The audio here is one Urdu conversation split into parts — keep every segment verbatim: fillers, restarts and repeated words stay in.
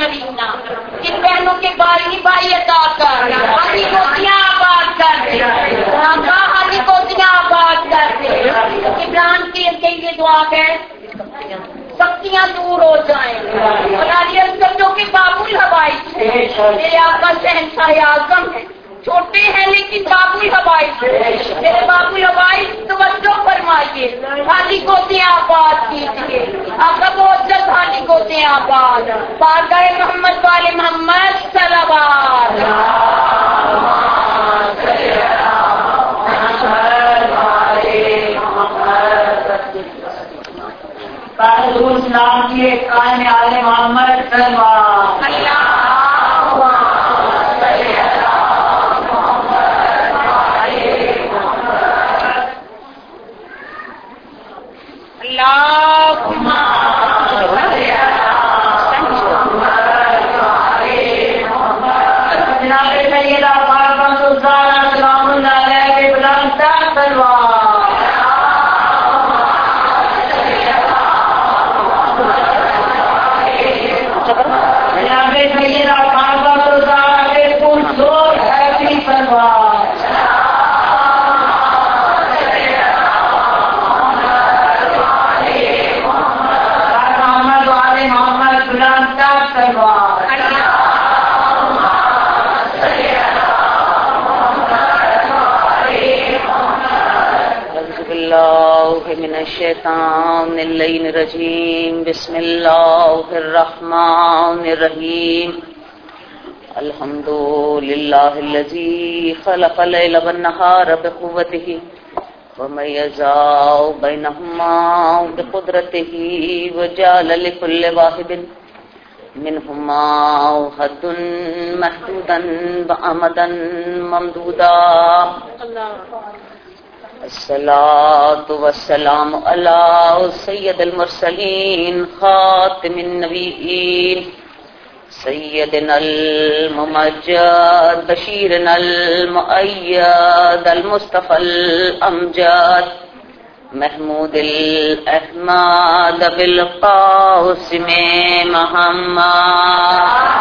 نوینا، ان بہنوں کے بھائی بھائی عطا کر، حاجی کوٹیاں آباد کر دے، آقا حاجی کوٹیاں آباد کر دے۔ عمران کے لیے دعا ہے سختیاں دور ہو جائیں، ہماری اسکردوں کے بابل ہوائی تھے، میرے آقا شہنشاہ اعظم ہیں، چھوٹے ہیں لیکن بابل ہوائی تھے، میرے بابل ہوائی توجہ فرمائیے، حاجی کوٹے آباد کیجیے، آقا بہت جلد حاجی کوٹے آباد، بارگاہ محمد والے محمد صلوات۔ نام کی قائم آل محمد صلوات۔ من الشیطان اللعین الرجیم، بسم اللہ الرحمن الرحیم، الحمد للہ الذی خلق اللیل والنہار بقوتہ ومیز بینہما بقدرتہ وجعل لکل واحد منہما حد محدودا وامدا ممدودا۔ الصلاة والسلام على سید المرسلین خاتم النبیین سیدنا الممجد بشیرنا المؤید المصطفى الامجد محمود الاحمد بالقاسم محمد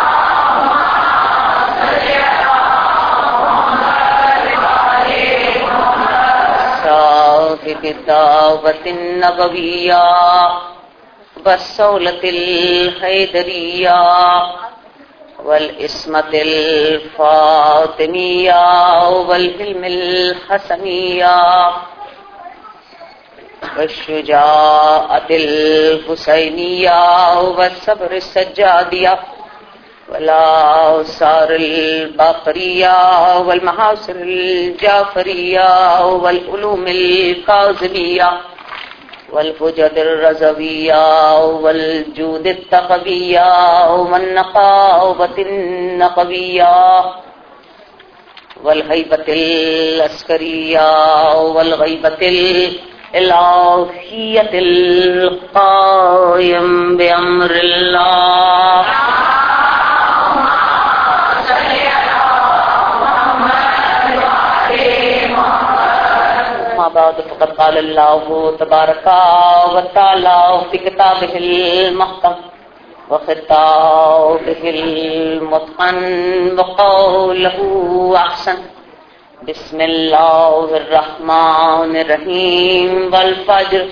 صاحب الدعوة النبوية والصولة الحيدرية والإسمة الفاطمية والحلم الحسنية والشجاعة الحسينية والصبر السجادية والآثار الباقرية والمحاصر الجعفرية والعلوم الكاظمية والحجج الرضوية والجود التقوية والنقاوة النقوية والهيبة العسكرية والغيبة الإلهية القائم بأمر الله بعد فقد قال الله تبارك وتعالى في كتابه المحكم وخطابه المتقن وقوله أحسن بسم الله الرحمن الرحيم والفجر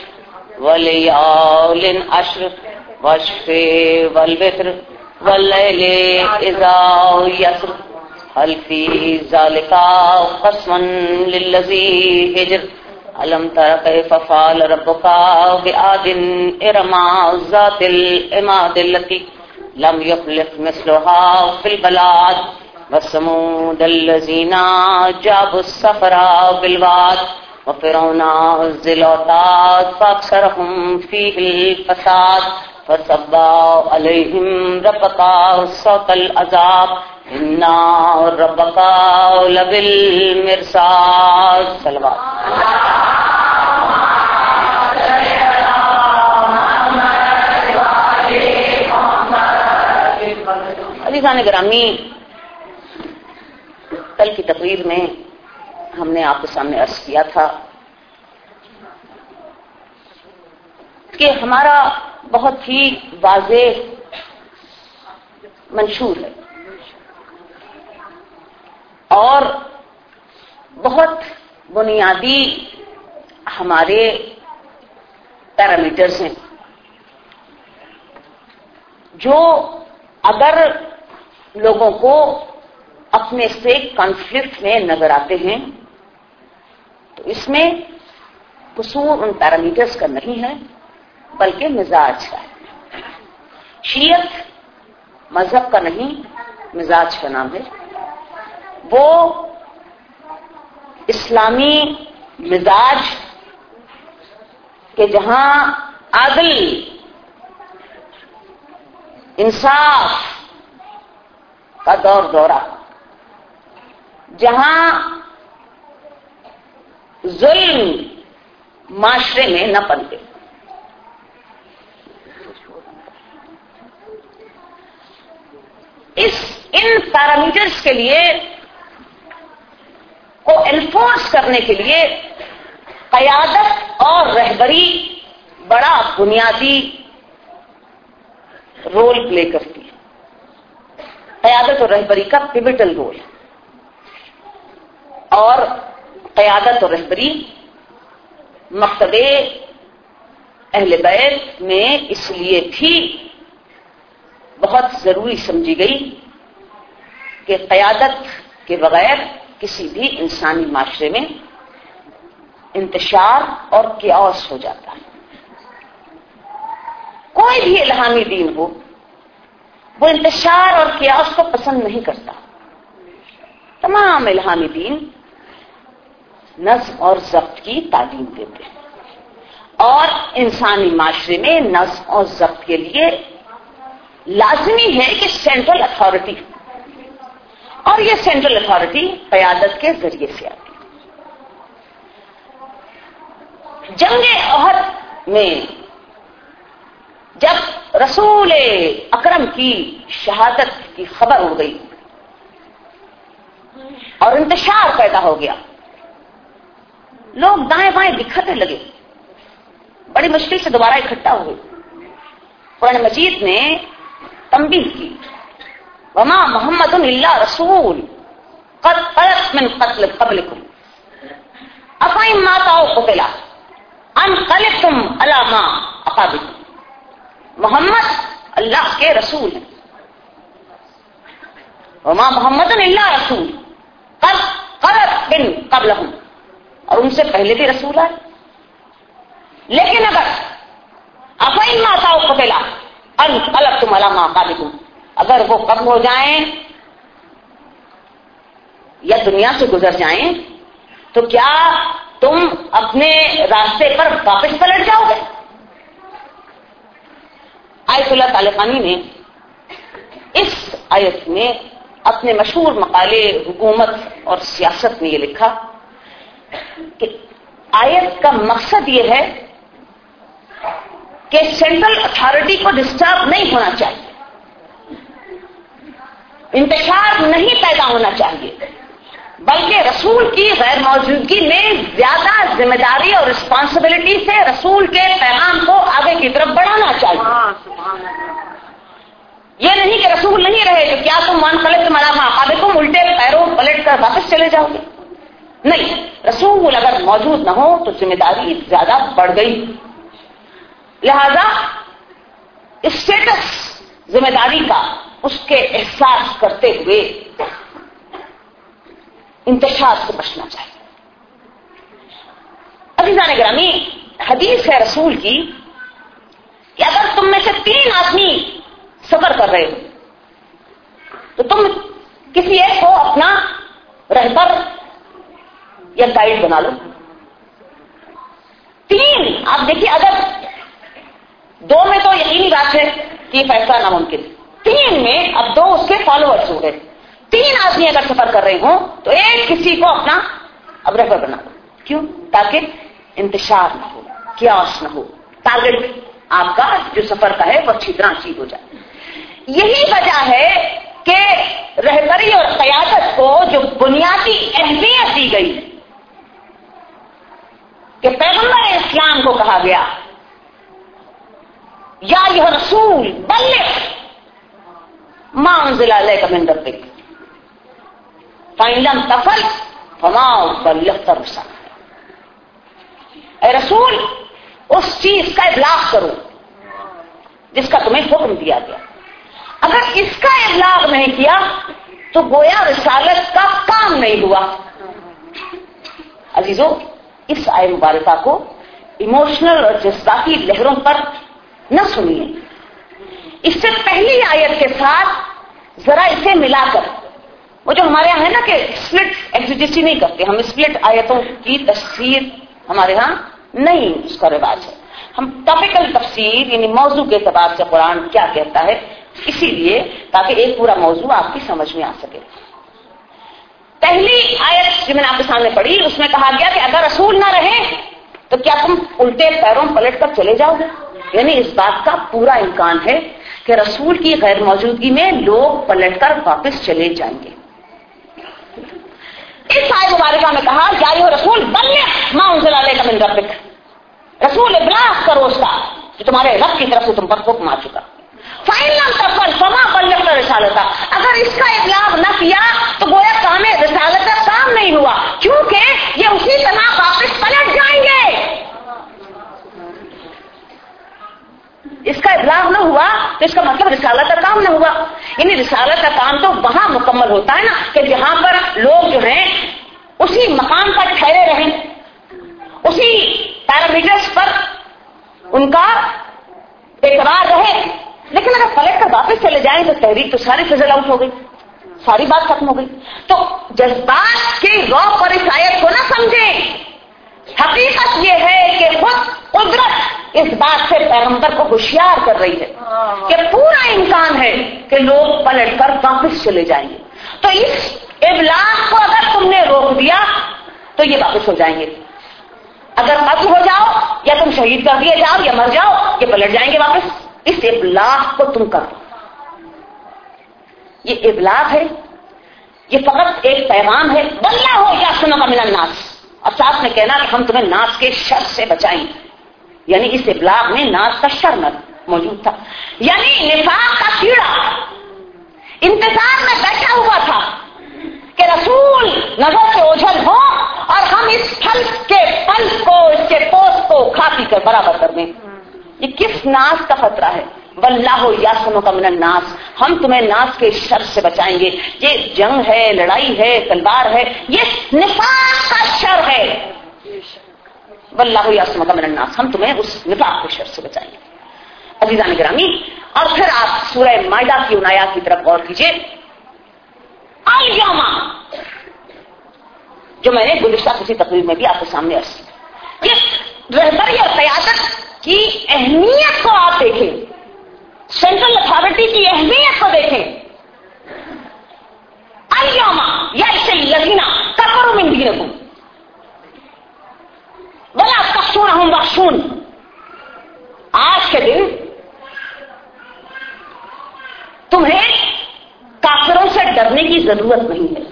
وليال عشر والشفع والوتر والليل إذا يسر هل في ذلك قسم للذي هجر ألم تر كيف فعل ربك بعاد إرم ذات العماد التي لم يخلق مثلها في البلاد وثمود الذين جابوا الصخر بالواد وفرعون ذي الأوتاد فأكثرهم فيه الفساد فصب عليهم ربك صوت العذاب إن ربك لبالمرصاد صلوات۔ عزیزان گرامی، کل کی تقریر میں ہم نے آپ کے سامنے عرض کیا تھا کہ ہمارا بہت ہی واضح منشور ہے اور بہت بنیادی ہمارے پیرامیٹرز ہیں جو اگر لوگوں کو اپنے سے کنفلکٹ میں نظر آتے ہیں تو اس میں قصور ان پیرامیٹرز کا نہیں ہے بلکہ مزاج کا ہے. شیعت مذہب کا نہیں مزاج کا نام ہے. وہ اسلامی مزاج کہ جہاں عدل انصاف کا دور دورہ، جہاں ظلم معاشرے میں نہ پنپے. اس ان پیرامیٹرز کے لیے کو انفورس کرنے کے لیے قیادت اور رہبری بڑا بنیادی رول پلے کرتی ہے. قیادت اور رہبری کا پیوٹل رول ہے اور قیادت اور رہبری مکتب اہل بیت میں اس لیے بھی بہت ضروری سمجھی گئی کہ قیادت کے بغیر کسی بھی انسانی معاشرے میں انتشار اور کیاس ہو جاتا ہے. کوئی بھی الہامی دین ہو وہ انتشار اور کیاس کو پسند نہیں کرتا. تمام الہامی دین نظم اور ضبط کی تعلیم دیتے ہیں اور انسانی معاشرے میں نظم اور ضبط کے لیے لازمی ہے کہ سینٹرل اتھارٹی، اور یہ سینٹرل اتھارٹی قیادت کے ذریعے سے آتی ہے. جنگ احد میں جب رسول اکرم کی شہادت کی خبر اڑ گئی اور انتشار پیدا ہو گیا، لوگ دائیں بائیں بکھرنے لگے، بڑی مشکل سے دوبارہ اکٹھا ہوئے. قرآن مجید نے تنبیہ کی، وما محمد الا رسول قد خلت من قتل قبلکم افئن مات او قتل انقلبتم علی ما اقابکم. محمد اللہ کے رسول ہیں. وما محمد الا رسول قد خلت من قبلہم، اور ان سے پہلے بھی رسول آئے. لیکن اگر افئن مات او قتل انقلبتم علی ما اقابکم، اگر وہ قتل ہو جائیں یا دنیا سے گزر جائیں تو کیا تم اپنے راستے پر واپس پلٹ جاؤ گے؟ آیت اللہ تعالی خانی نے اس آیت میں اپنے مشہور مقالے حکومت اور سیاست میں یہ لکھا کہ آیت کا مقصد یہ ہے کہ سینٹرل اتھارٹی کو ڈسٹرب نہیں ہونا چاہیے، انتشار نہیں پیدا ہونا چاہیے، بلکہ رسول کی غیر موجودگی میں زیادہ ذمہ داری اور رسپانسبلٹی سے رسول کے پیغام کو آگے کی طرف بڑھانا چاہیے. یہ نہیں کہ رسول نہیں رہے تو کیا تم ون پلٹ تمہارا ماں تم الٹے پیروں پلٹ کر واپس چلے جاؤ گے؟ نہیں، رسول اگر موجود نہ ہو تو ذمہ داری زیادہ بڑھ گئی. لہذا اسٹیٹس ذمہ داری کا اس کے احساس کرتے ہوئے انتشار سے بچنا چاہیے. عزیزان گرامی، حدیث ہے رسول کی کہ اگر تم میں سے تین آدمی سفر کر رہے ہو تو تم کسی ایک کو اپنا رہبر یا گائیڈ بنا لو. تین، آپ دیکھیے اگر دو میں تو یقینی بات ہے کہ فیصلہ ناممکن، تین میں اب دو اس کے فالوورز ہو گئے. تین آدمی اگر سفر کر رہے ہوں تو ایک کسی کو اپنا اب رہبر بنا دو. کیوں؟ تاکہ انتشار نہ ہو، کیاس نہ ہو، ٹارگٹ آپ کا جو سفر کا ہے وہ اچھی طرح اچیو ہو جائے. یہی وجہ ہے کہ رہبری اور قیادت کو جو بنیادی اہمیت دی گئی کہ پیغمبر اسلام کو کہا گیا یا یہ رسول بلغ मा उन्ज़िला अलैका मिन रब्बिक फ़इन लम तफ़अल फमा बल्लग़्ता रिसालतह। ऐ रसूल, उस चीज का इबलाग करो जिसका तुम्हें हुक्म दिया गया। अगर इसका इबलाग नहीं किया तो गोया रिसालत का काम नहीं हुआ। अजीजों, इस आय मुबारका को इमोशनल और जज्बाती लहरों पर न सुनिए। इससे पहली आयत के साथ जरा इसे मिलाकर, वो जो हमारे यहाँ है ना कि स्प्लिट एग्जीजेसी नहीं करते हम, स्प्लिट आयतों की तफसीर हमारे यहाँ नहीं उसका रिवाज है। हम टॉपिकल तफसीर यानी मौजू के एतबार से कुरान क्या कहता है, इसीलिए ताकि एक पूरा मौजू आपकी समझ में आ सके। पहली आयत जो मैंने आपके सामने पढ़ी उसमें कहा गया कि अगर रसूल ना रहे तो क्या तुम उल्टे पैरों पलट कर चले जाओगे। यानी इस बात का पूरा इम्कान है कि रसूल की गैर मौजूदगी में लोग पलटकर वापस चले जाएंगे। इस आयत मुबारका में कहा या अय्युहा रसूल बल्लिग़ मा उन्ज़िला अलैका मिन रब्बिक, रसूल इबलाग करो उसका जो तुम्हारे रब की तरफ से तुम पर हुक्म आ चुका। फ़इन लम तफ़अल फमा बल्लग़्ता रिसालतह, अगर इसका इबलाग न किया तो गोया काम रिसालत का काम नहीं हुआ, क्योंकि ये उसी तरह वापस पलट जाएंगे। इसका इबलाग न हुआ तो इसका मतलब रिसालत का काम न हुआ। यानी रिसालत का काम तो वहां मुकम्मल होता है ना कि जहां पर लोग जो हैं उसी मकाम पर ठहरे रहें, उसी पैरामीटर्स पर उनका एतबार रहे। लेकिन अगर पलट कर वापस चले जाएं तो तहरीक तो सारी फिजल आउट हो गई, सारी बात खत्म हो गई। तो जज्बात के रौ पर इस आयत को ना समझें। हकीकत यह है कि खुद कुदरत इस बात से पैगंबर को होशियार कर रही है कि पूरा इम्कान है कि लोग पलट कर वापस चले जाएंगे। तो इस इबलाग को अगर तुमने रोक दिया तो ये वापस हो जाएंगे। अगर कत्ल हो जाओ या तुम शहीद कर दिए जाओ या मर जाओ, ये पलट जाएंगे वापस। इस इबलाग को तुम करो। ये इबलाग है, ये फकत एक पैगाम है। बल्ला हो या सुनो का मिलन नास, और साथ में कहना कि हम तुम्हें नास के शर से बचाएंगे। यानी इस इबलाग में नास का शर मौजूद था। यानी निफाक का कीड़ा इंतजार में बैठा हुआ था कि रसूल नजर से ओझल हो और हम इस फल के फल को, इसके पोष को खा पी कर बराबर कर दें। ये किस नास का खतरा है? वल्लाहु यासमुक मिनन नास, हम तुम्हें नास के शर से बचाएंगे। ये जंग है, लड़ाई है, तलवार है, ये निफाक का शर है। वल्लाहु यासमुक मिनन नास, हम तुम्हें उस निफाक के शर से बचाएंगे। अज़ीज़ान गिरामी, और फिर आप सूरह माइदा की उन आयत की तरफ गौर कीजिए। अल यौमा, जो मैंने गुज़िश्ता किसी तकरीर में भी आपके सामने अर्ज़ की, ये रहबरी और क़यादत की अहमियत को आप देखें, सेंट्रल अथॉरिटी की अहमियत को देखें। अल यौमा यअसल लज़ीना कफ़रू मिन दीनिकुम वला तख़शूनहुम वख़शून, आज के दिन तुम्हें काफिरों से डरने की जरूरत नहीं है।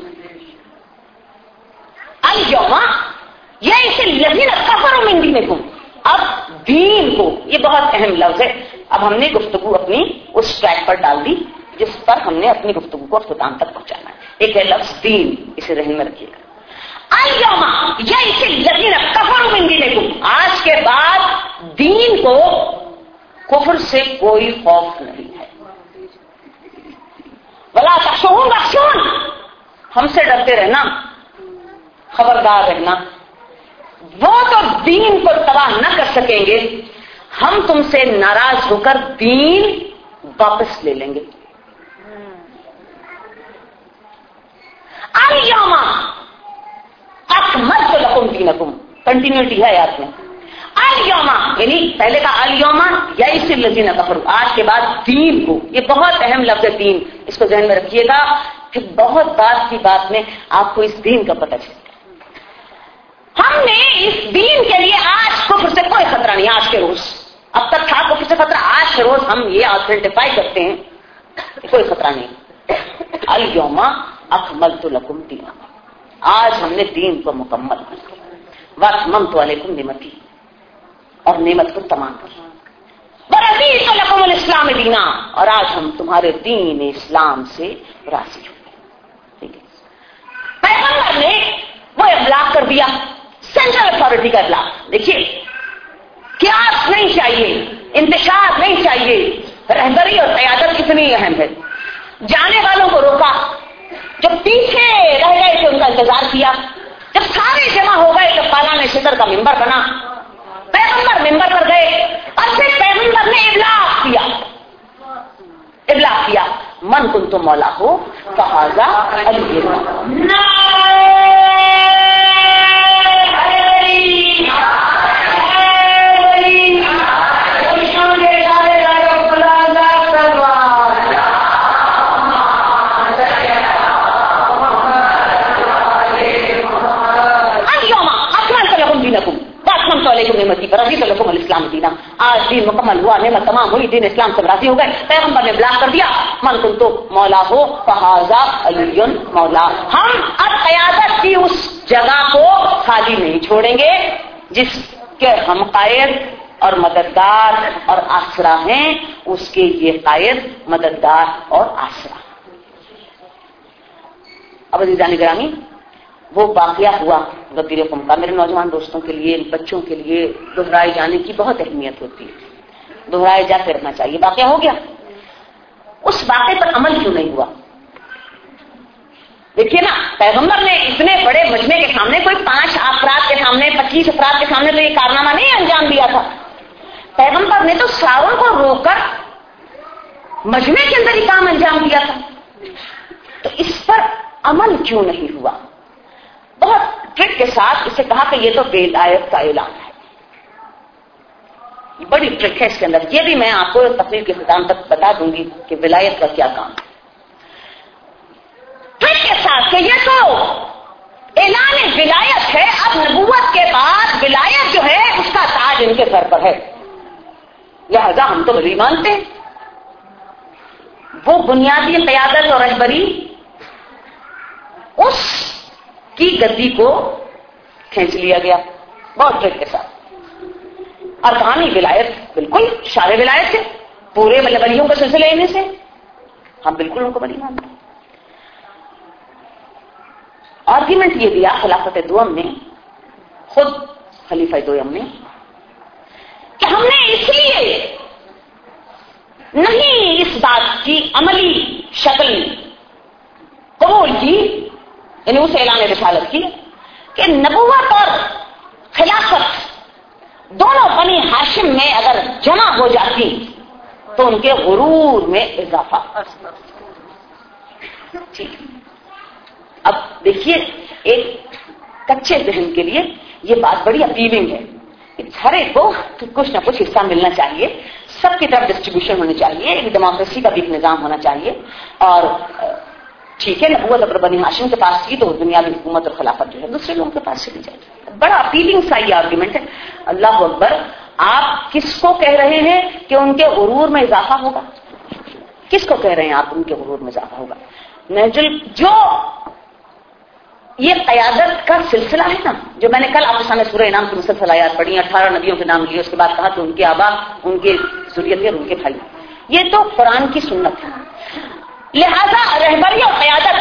अल यौमा यअसल लज़ीना कफ़रू मिन दीनिकुम, अब दीन को, ये बहुत अहम लफ्ज है। अब हमने गुफ्तगू अपनी उस ट्रैक पर डाल दी जिस पर हमने अपनी गुफ्तगू को अख्ताम तक पहुंचाना है। एक है लफ्ज दीन, इसे ज़हन में रखिएगा। अल यौमा यअसल लज़ीना कफ़रू मिन दीनिकुम, आज के बाद दीन को कुफ्र से कोई खौफ नहीं है। वला तख़शून वख़शून, हमसे डरते रहना, खबरदार रहना। वो तो दीन को तबाह न कर सकेंगे, हम तुमसे नाराज होकर दीन वापस ले लेंगे। अल यौमा अकमलतु लकुम दीनकुम, कंटिन्यूटी है याद में। अल यौमा यानी पहले का अल यौमा यअसल लज़ीना कफ़रू, आज के बाद दीन को, ये बहुत अहम लफ्ज है दीन, इसको ध्यान में रखिएगा। फिर बहुत बात की बात में आपको इस दीन का पता चलेगा। हमने इस दीन के लिए आज कुफ्र से कोई खतरा नहीं। आज के रोज, अब तक था कुफ्र से खतरा, आज के रोज हम ये आइडेंटिफाई करते हैं कि कोई खतरा नहीं। अल यौमा अकमलतु लकुम दीनकुम, आज हमने दीन को मुकम्मल कर दिया। वअतममतु अलैकुम निअमती, और नेमत को तमाम कर। ورضیت لکم الاسلام دینا، اور آج ہم تمہارے دین اسلام سے راضی ہو گئے. ٹھیک ہے، پیغمبر نے وہ ابلاغ کر دیا، سینٹرل اتھارٹی کا ابلاغ. دیکھیے قیاس نہیں چاہیے، انتشار نہیں چاہیے، رہبری اور قیادت کتنی اہم ہے. جانے والوں کو روکا، جب پیچھے رہ گئے تھے ان کا انتظار کیا، جب سارے جمع ہو گئے تب پالان شدر کا ممبر بنا، پیغمبر ممبر پر گئے اور پھر پیغمبر نے ابلاغ کیا ابلاغ کیا من کنتم مولا ہو فہذا علی. الاسلام دینا، آج دین مکمل ہوا، نعمت تمام ہوئی، دین اسلام سے راضی ہو گئے. پیغمبر نے ابلاغ کر دیا من کنتم مولا ہو فہذا علی مولا. ہم اب قیادت کی اس جگہ کو خالی نہیں چھوڑیں گے جس کے ہم قائد اور مددگار اور آسرا ہیں، اس کے یہ قائد مددگار اور آسرا. اب عزیزان گرامی، وہ واقعہ ہوا غدیر قوم کا. میرے نوجوان دوستوں کے لیے، بچوں کے لیے دہرائے جانے کی بہت اہمیت ہوتی ہے، دہرائے جاتے رہنا چاہیے. واقعہ ہو گیا، اس واقعے پر عمل کیوں نہیں ہوا؟ دیکھیے نا، پیغمبر نے اتنے بڑے مجمع کے سامنے، کوئی پانچ افراد کے سامنے، پچیس افراد کے سامنے تو یہ کارنامہ نہیں انجام دیا تھا. پیغمبر نے تو ساروں کو روک کر مجمع کے اندر ہی کام انجام دیا تھا. تو اس پر عمل کیوں نہیں ہوا؟ بہت ٹرک کے ساتھ اسے کہا کہ یہ تو ولایت کا اعلان ہے. بڑی ٹرک ہے اس کے اندر. یہ بھی میں آپ کو تقریر کے اختتام تک بتا دوں گی کہ ولایت کا کیا کام ہے. ٹرک کے ساتھ کہ یہ تو اعلان ولایت ہے، اب نبوت کے بعد ولایت جو ہے اس کا تاج ان کے سر پر ہے، لہذا ہم تو ولی مانتے ہیں. وہ بنیادی قیادت اور رہبری اس کی گدی کو کھینچ لیا گیا بہت ٹرک کے ساتھ. اور کہانی ولایت بالکل شار ولایت سے، پورے ولیوں کا سلسلے ان سے ہم بالکل ان کو ولی مانتے ہیں. آرگیومنٹ یہ دیا خلافت دوم نے، خود خلیفہ دوم نے، کہ ہم نے اس لیے نہیں اس بات کی عملی شکل قبول کی، یعنی اسے اعلان رسالت کی، کہ نبوت اور خلافت دونوں بنی ہاشم میں اگر جمع ہو جاتی تو ان کے غرور میں اضافہ. ٹھیک، اب دیکھیے ایک کچے ذہن کے لیے یہ بات بڑی اپیلنگ ہے کہ ہر ایک کو کچھ نہ کچھ حصہ ملنا چاہیے، سب کی طرف ڈسٹریبیوشن ہونی چاہیے، ایک ڈیموکریسی کا بھی ایک نظام ہونا چاہیے. اور ٹھیک ہے، نبوت اگر بنی ہاشم کے پاس کی تو دنیاوی حکومت اور خلافت جو ہے دوسرے لوگوں کے پاس چلی جائے. بڑا اپیلنگ سا یہ آرگیومنٹ ہے. اللہ اکبر، آپ کس کو کہہ رہے ہیں کہ ان کے غرور میں اضافہ ہوگا؟ کس کو کہہ رہے ہیں آپ ان کے غرور میں اضافہ ہوگا؟ جو یہ قیادت کا سلسلہ ہے نا، جو میں نے کل آپ کے سامنے سورہ انعام کی مسلسل آیات پڑھی، اٹھارہ نبیوں کے نام لیے، اس کے بعد کہا کہ ان کے آبا، ان کے ذریتیں اور ان کے بھائی، یہ تو قرآن کی سنت ہے. لہذا رہبری اور قیادت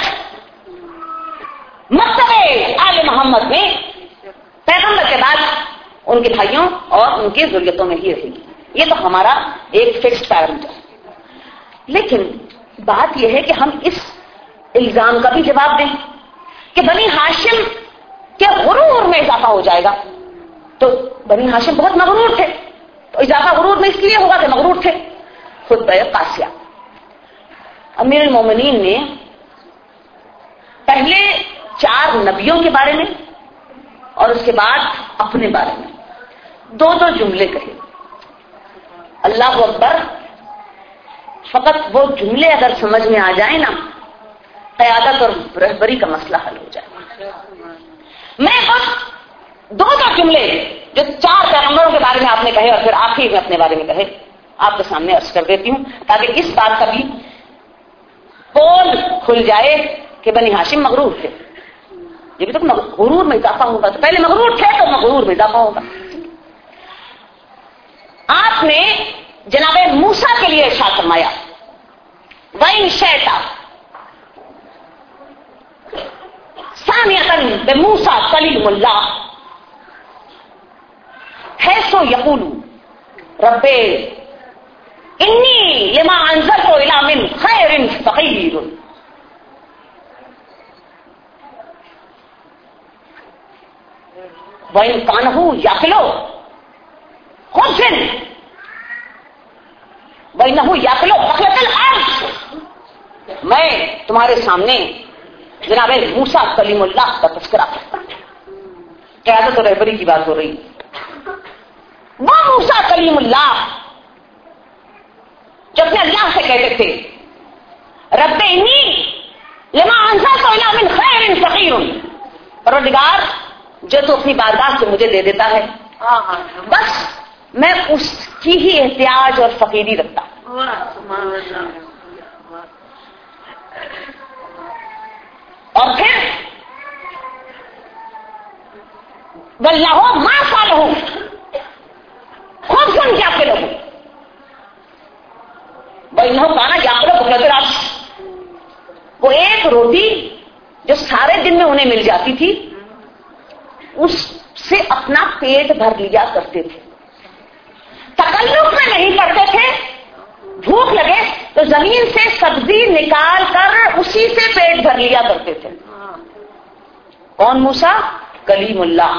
مکتب آل محمد میں پیغمبر کے بعد ان کے بھائیوں اور ان کی ذریتوں میں ہی رہے گی. یہ تو ہمارا ایک فکسڈ پیرامیٹر ہے. لیکن بات یہ ہے کہ ہم اس الزام کا بھی جواب دیں کہ بنی ہاشم کے غرور میں اضافہ ہو جائے گا. تو بنی ہاشم بہت مغرور تھے، تو اضافہ غرور میں اس لیے ہوگا کہ مغرور تھے. خطبہ قاسیہ، امیر المومنین نے پہلے چار نبیوں کے بارے میں اور اس کے بعد اپنے بارے میں دو دو جملے کہے. اللہ اکبر، فقط وہ جملے اگر سمجھ میں آ جائیں نا، قیادت اور رہبری کا مسئلہ حل ہو جائے. میں بس دو دو جملے جو چار پیغمبروں کے بارے میں آپ نے کہے اور پھر آخری میں اپنے بارے میں کہے آپ کے سامنے عرض کر دیتی ہوں، تاکہ اس بات کا بھی پول کھل جائے کہ بنی ہاشم مغرور تھے. یہ بھی تو غرور میں اضافہ ہوگا، تو پہلے مغرور تھے تو مغرور میں اضافہ ہوگا. آپ نے जनाब मूसा के लिए इरशाद फरमाया, वइन शैता सानियतन बे मूसा कलीमुल्लाह है सो यकूलू रब्बे इन्नी लिमा अंज़लतु इला मिन खैरिन फकीर। वइन कानहू याकिलो खुबसिन वइनहू याकिलो बखलतल अर्ज़। मैं तुम्हारे सामने जनाब मूसा कलीमुल्लाह का तस्करा करता हूं। क़यादत और रहबरी की बात हो रही। वो मूसा कलीमुल्लाह जो अपने अल्लाह से कहते थे, रब्बे इन्नी लिमा अंज़लतु इला मिन खैरिन फकीरुन, परवरदिगार जो तो अपनी बारगाह से मुझे दे देता है, बस मैं उसकी ही एहतियाज और फकीरी रखता। और फिर वल्लाहो मा सालहू खूब सुन जाके लोगों वही खाना जाकर वो एक रोटी जो सारे दिन में उन्हें मिल जाती थी उससे अपना पेट भर लिया करते थे। तकल्लुफ में नहीं पड़ते थे। भूख लगे तो जमीन से सब्जी निकाल कर उसी से पेट भर लिया करते थे। कौन मूसा? कलीमुल्लाह।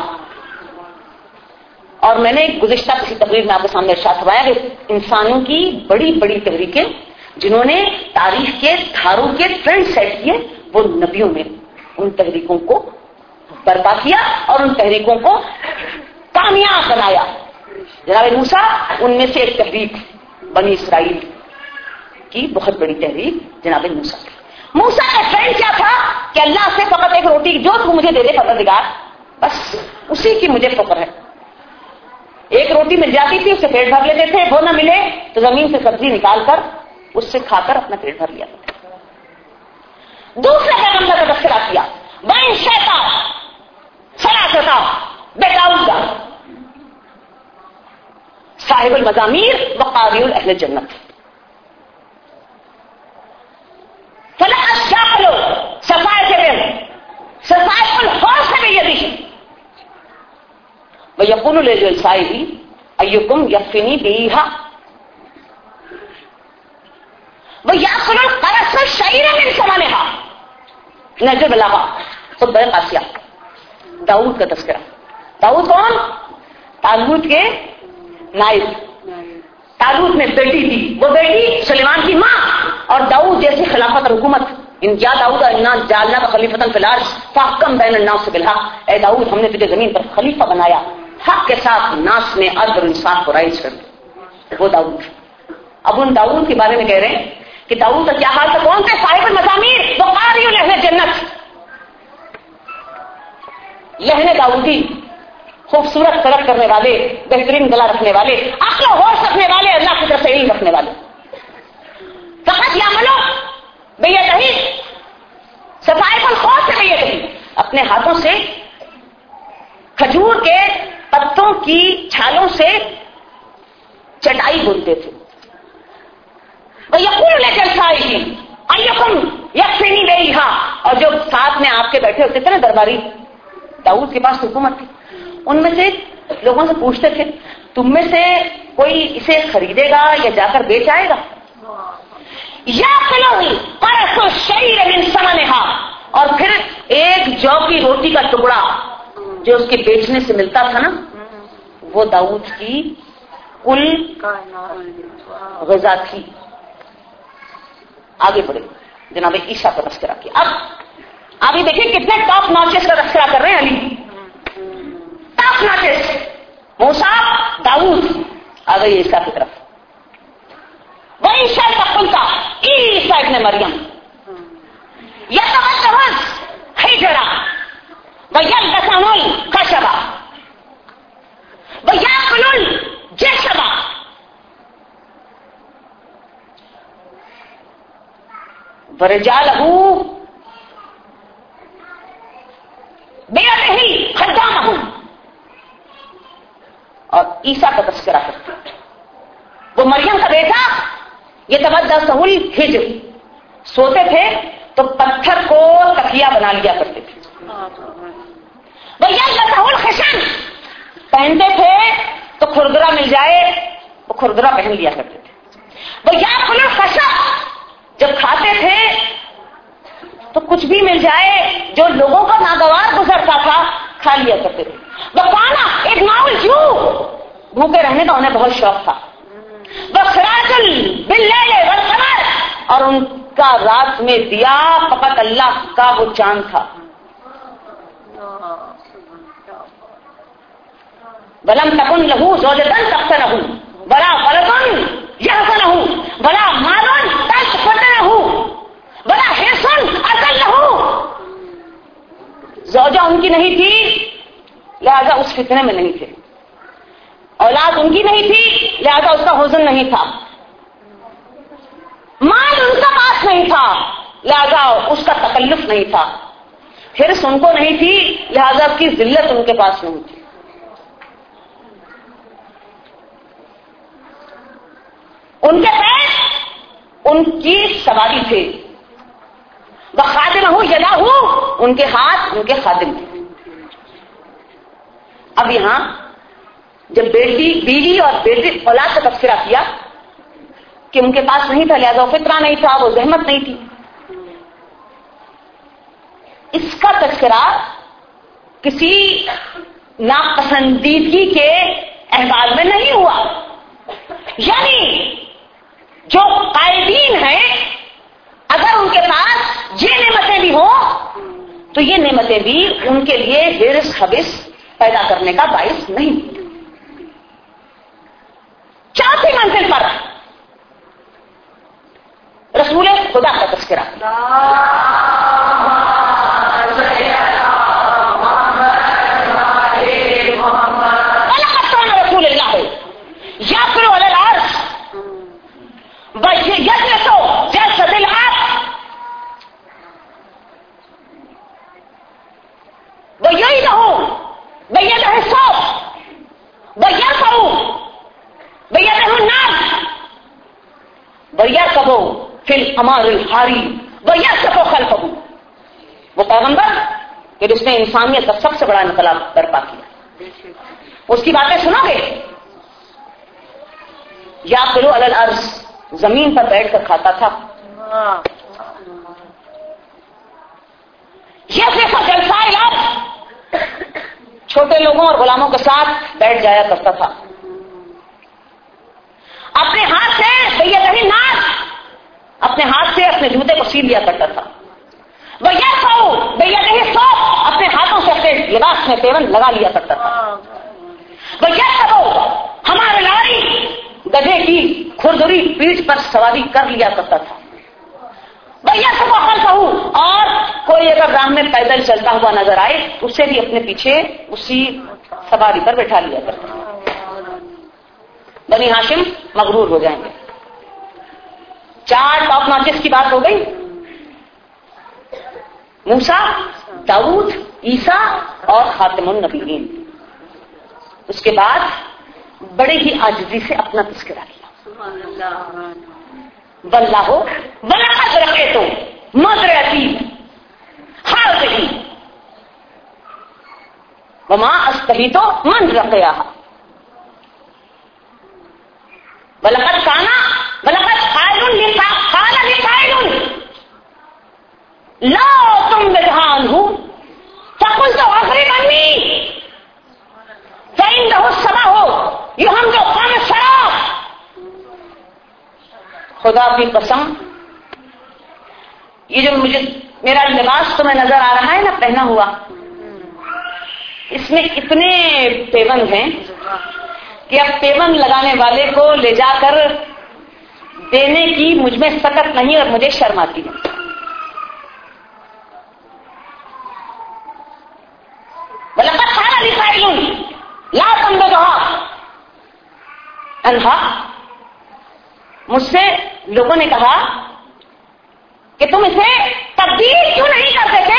और मैंने गुज़िश्ता किसी तकरीर में आपके सामने इरशाद फरमाया कि इंसानों की बड़ी बड़ी तहरीकें जिन्होंने तारीख के धारों के ट्रेंड सेट किए, वो नबियों ने उन तहरीकों को बर्पा किया और उन तहरीकों को कामयाब बनाया। जनाब मूसा उनमें से एक तहरीक, बनी इसराइल की बहुत बड़ी तहरीक जनाब मूसा। मूसा का ट्रेंड क्या था कि अल्लाह से फकत एक रोटी जो तू मुझे दे दे परवरदिगार, बस उसी की मुझे फिक्र है। एक रोटी मिल जाती थी, उससे पेट भर लेते थे। वो ना मिले तो जमीन से सब्जी निकालकर उससे खाकर अपना पेट भर लिया। दूसरे पैगंबर का तस्करा किया, बैन शैतान सलासता बेदाऊदा साहिबुल मज़ामीर व क़ारिउल अहले जन्नत। फलअत जाकलो सफाए से बेल सफाएकुल खौस से भी यदि व यक़ूलु लिल साइबी अय्युकुम यफ़िनी बीहा व याकुलुल क़रस शैरा मिन समनिहा। नजर बलागा खुतबा क़ासिया। दाऊद का तस्करा। दाऊद कौन? तालूत के नाइब। तालूत में बेटी थी, वो बेटी सुलेमान की मां। और दाऊद जैसी खिलाफत और हुकूमत, इन या दाऊद इन्ना जालना का खलीफतन फिल अर्ज़ फहकम बैन अन्नास बिल हक़। ए दाऊद, हमने तुझे जमीन पर खलीफा बनाया, हक के साथ नास में अदल और इंसाफ को राइज कर दे। वो दाऊद। अब उन दाऊद के बारे में कह रहे हैं कि दाऊद का क्या हाल था? कौन थे? साहिबुल मज़ामीर व क़ारिउल अहले जन्नत। लहने दाऊदी, खूबसूरत कलर करने वाले, बेहतरीन गला रखने वाले, अक्ल होश रखने वाले, अल्लाह की तरफ से इल्म रखने वाले। फकत यामलो बेयदही सफाएकुल खौस से बेयदही, अपने हाथों से खजूर के पत्तों की छालों से चटाई बुनते थे। वयक़ूलु लिल साइबी अय्युकुम यफ़िनी बीहा। और जो साथ में आपके बैठे होते थे ना दरबारी, दाऊद के पास हुकूमत थी, उनमें से लोगों से पूछते थे, तुम में से कोई इसे खरीदेगा या जाकर बेच आएगा? और फिर एक जौ की रोटी का टुकड़ा जो उसके बेचने से मिलता था ना, वो दाऊद की कुल ग़िज़ा थी। आगे बढ़े, जनाब ईसा का तस्करा किया। अब अभी देखिए कितने टॉप नॉचेस का तस्करा कर रहे हैं अली। Top notches Musa, Dawood. आ गई ईसा की तरफ। वही ईसा का पुलता ईसा इब्न मरियम यतवज्जहु हिजरा व यल्बसुल खशबा व याकुलुल जशबा। वरजालहू बेअदही खद्दामहू। और ईसा का तस्करा करते, वो मरियम का فَتَخَذَّهُ الْحِجْرُ، سوتے تھے تو پتھر کو تکیہ بنا لیا کرتے تھے. وَيَلْبَسَهُ الْخِشَنَ، پہنتے تھے تو کھردرا مل جائے وہ کھردرا پہن لیا کرتے تھے. وَيَأْكُلُ الْخَشَبَ، جب کھاتے تھے تو کچھ بھی مل جائے جو لوگوں کا ناگوار گزرتا تھا کھا لیا کرتے تھے. وَكَانَ إِدْمَاعُ الْجُوعِ، بھوکے رہنے کا انہیں بہت شوق تھا. وَخِرَاجُ بِاللَّيْلِ وَالْقَمَرِ، اور ان کا رات میں دیا فقط اللہ کا وہ چاند تھا. وَلَمْ تَكُنْ لَهُ زَوْجَةٌ تَحْزُنُهُ وَلَا وَلَدٌ يَحْزُنُهُ وَلَا مَالٌ تَشْغَلُهُ وَلَا حِرْصٌ أَذَلَّهُ، زوجہ ان کی نہیں تھی لہذا اس فتنے میں نہیں تھے. اولاد ان کی نہیں تھی لہذا اس کا حزن نہیں تھا. مال ان کا پاس نہیں تھا لہذا اس کا تکلف نہیں تھا. حرص ان کو نہیں تھی لہذا کی ذلت ان کے پاس نہیں تھی. ان کے پیر ان کی سواری تھے. وَخَادِمَهُ يَدَاهُ، ان کے ہاتھ ان کے خادم تھے. اب یہاں جب بیٹی بیوی اور بیٹی اولاد کا تذکرہ کیا کہ ان کے پاس نہیں تھا لہذا فطرہ نہیں تھا، وہ زحمت نہیں تھی، اس کا تذکرہ کسی ناپسندیدگی کے احوال میں نہیں ہوا. یعنی جو قائدین ہیں اگر ان کے پاس یہ نعمتیں بھی ہوں تو یہ نعمتیں بھی ان کے لیے حرص حبس پیدا کرنے کا باعث نہیں. چوتھی منزل پر رسول خدا کا تذکرہ. رسول اللہ یا پھر يجلسوا جلسة العبد ويعيده بيده الصوت ويرفع بيده الناس ويركب في الحمار الحاري ويركب خلفه. وہ پیغمبر کہ جس نے انسانیت کا سب سے بڑا انقلاب برپا کیا، اس کی باتیں سنو گے. یاکل علی الارض، زمین پر بیٹھ کر کھاتا تھا. یہ صرف جلسہ الارض، چھوٹے لوگوں اور غلاموں کے ساتھ بیٹھ جایا کرتا تھا. اپنے ہاتھ سے بیدہ الناس، اپنے ہاتھ سے اپنے جوتے کو سی لیا کرتا تھا. وہ یہ بیدہ الصوت، اپنے ہاتھوں سے اپنے لباس میں پیون لگا لیا کرتا تھا. وہ یہ ہمارے لاری گدھے کی کھردری پیٹھ پر سواری کر لیا کرتا تھا. بھیا سب حل کہوں، اور کوئی اگر راہ میں پیدل چلتا ہوا نظر آئے اسے بھی اپنے پیچھے اسی سواری پر بٹھا لیا کرتا تھا. بنی ہاشم مغرور ہو جائیں گے. چار ٹاپ ناچز کی بات ہو گئی، موسیٰ، داؤد، عیسیٰ اور خاتم النبیین. اس کے بعد بڑے ہی عاجزی سے اپنا تذکرہ کیا. واللہ ولقد رأیت مدرتی حاضری وما استحیت من رقیاها. ولقد کان ولقد قائل قال لقائل لا تنبذ عنه فقلت اغرب عني فإنه السماء يهمد قام السراب. خدا کی قسم، یہ جو مجھے میرا لباس تمہیں نظر آ رہا ہے نا پہنا ہوا، اس میں اتنے پیون ہیں کہ اب پیون لگانے والے کو لے جا کر دینے کی مجھ میں سکت نہیں اور مجھے شرم آتی ہے. وَلَقَدْ قَالَ لِقَائِلٌ لَا تَنبَذُهَا انہا، مجھ سے لوگوں نے کہا کہ تم اسے تبدیل کیوں نہیں کرتے تھے،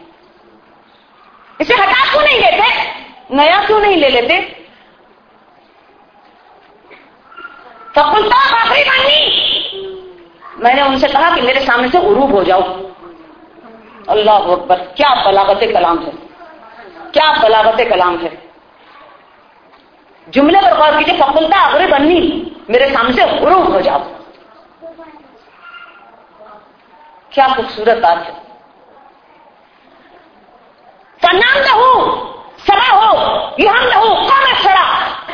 اسے ہٹا کیوں نہیں لیتے، نیا کیوں نہیں لے لیتے. فَقُلْتَ فَأَخْرِجْ عَنِّي، میں نے ان سے کہا کہ میرے سامنے سے غروب ہو جاؤ. اللہ اکبر، کیا بلاغت کلام ہے، کیا بلاغت کلام ہے. جملے پر غور کیجیے، فقلتا اغرب انی، میرے سامنے سے غروب ہو جاؤ. کیا خوبصورت بات ہے. فنام لہو سرا ہو یہاں لہو قوم سرا،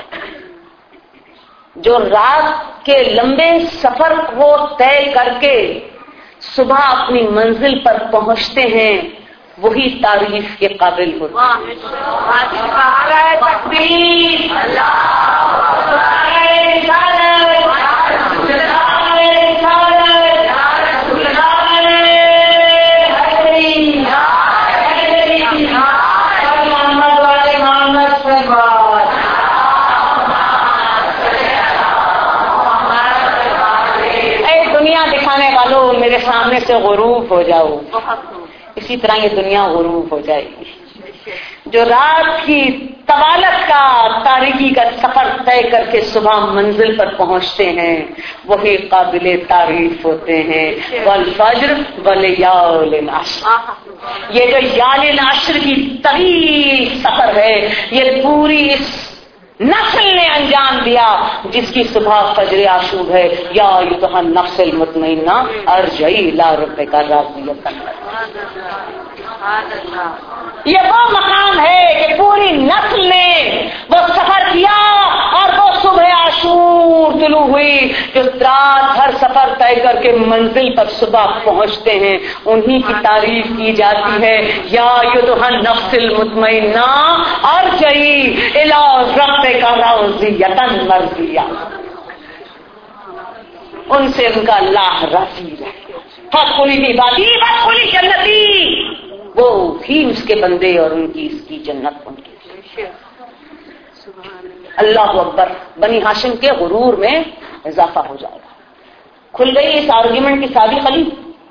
جو رات کے لمبے سفر کو طے کر کے صبح اپنی منزل پر پہنچتے ہیں وہی تعریف کے قابل ہوتے ہیں. میرے سامنے سے غروب ہو جاؤ. اسی طرح یہ دنیا غروب ہو جائے گی. جو رات کی طوالت کا تاریکی کا سفر طے کر کے صبح منزل پر پہنچتے ہیں وہی قابل تعریف ہوتے ہیں. والفجر والیال العشر، یہ جو یال العشر کی طویل سفر ہے یہ پوری اس نسل نے انجام دیا جس کی صبح فجر عاشور ہے. یا ایھا النفس المطمئنہ ارجعی الی ربک راضیۃ مرضیہ. یہ وہ مقام ہے کہ پوری نسل نے وہ سفر کیا اور وہ صبح عاشور طلوع ہوئی جو رات ہر سفر طے کر کے منزل پر صبح پہنچتے ہیں انہی کی تعریف کی جاتی ہے. یا ایھا النفس المطمئنہ ارجعی الی ربک راضیۃ مرضیہ. ان سے ان کا اللہ راضی ہے. فادخلی فی عبادی وادخلی جنتی، وہ بھی اس کے بندے اور ان کی اس کی جنت ان کی. اللہ اکبر. بنی ہاشم کے غرور میں اضافہ ہو جائے گا. کھل گئی اس آرگیومنٹ کی ساری خلی.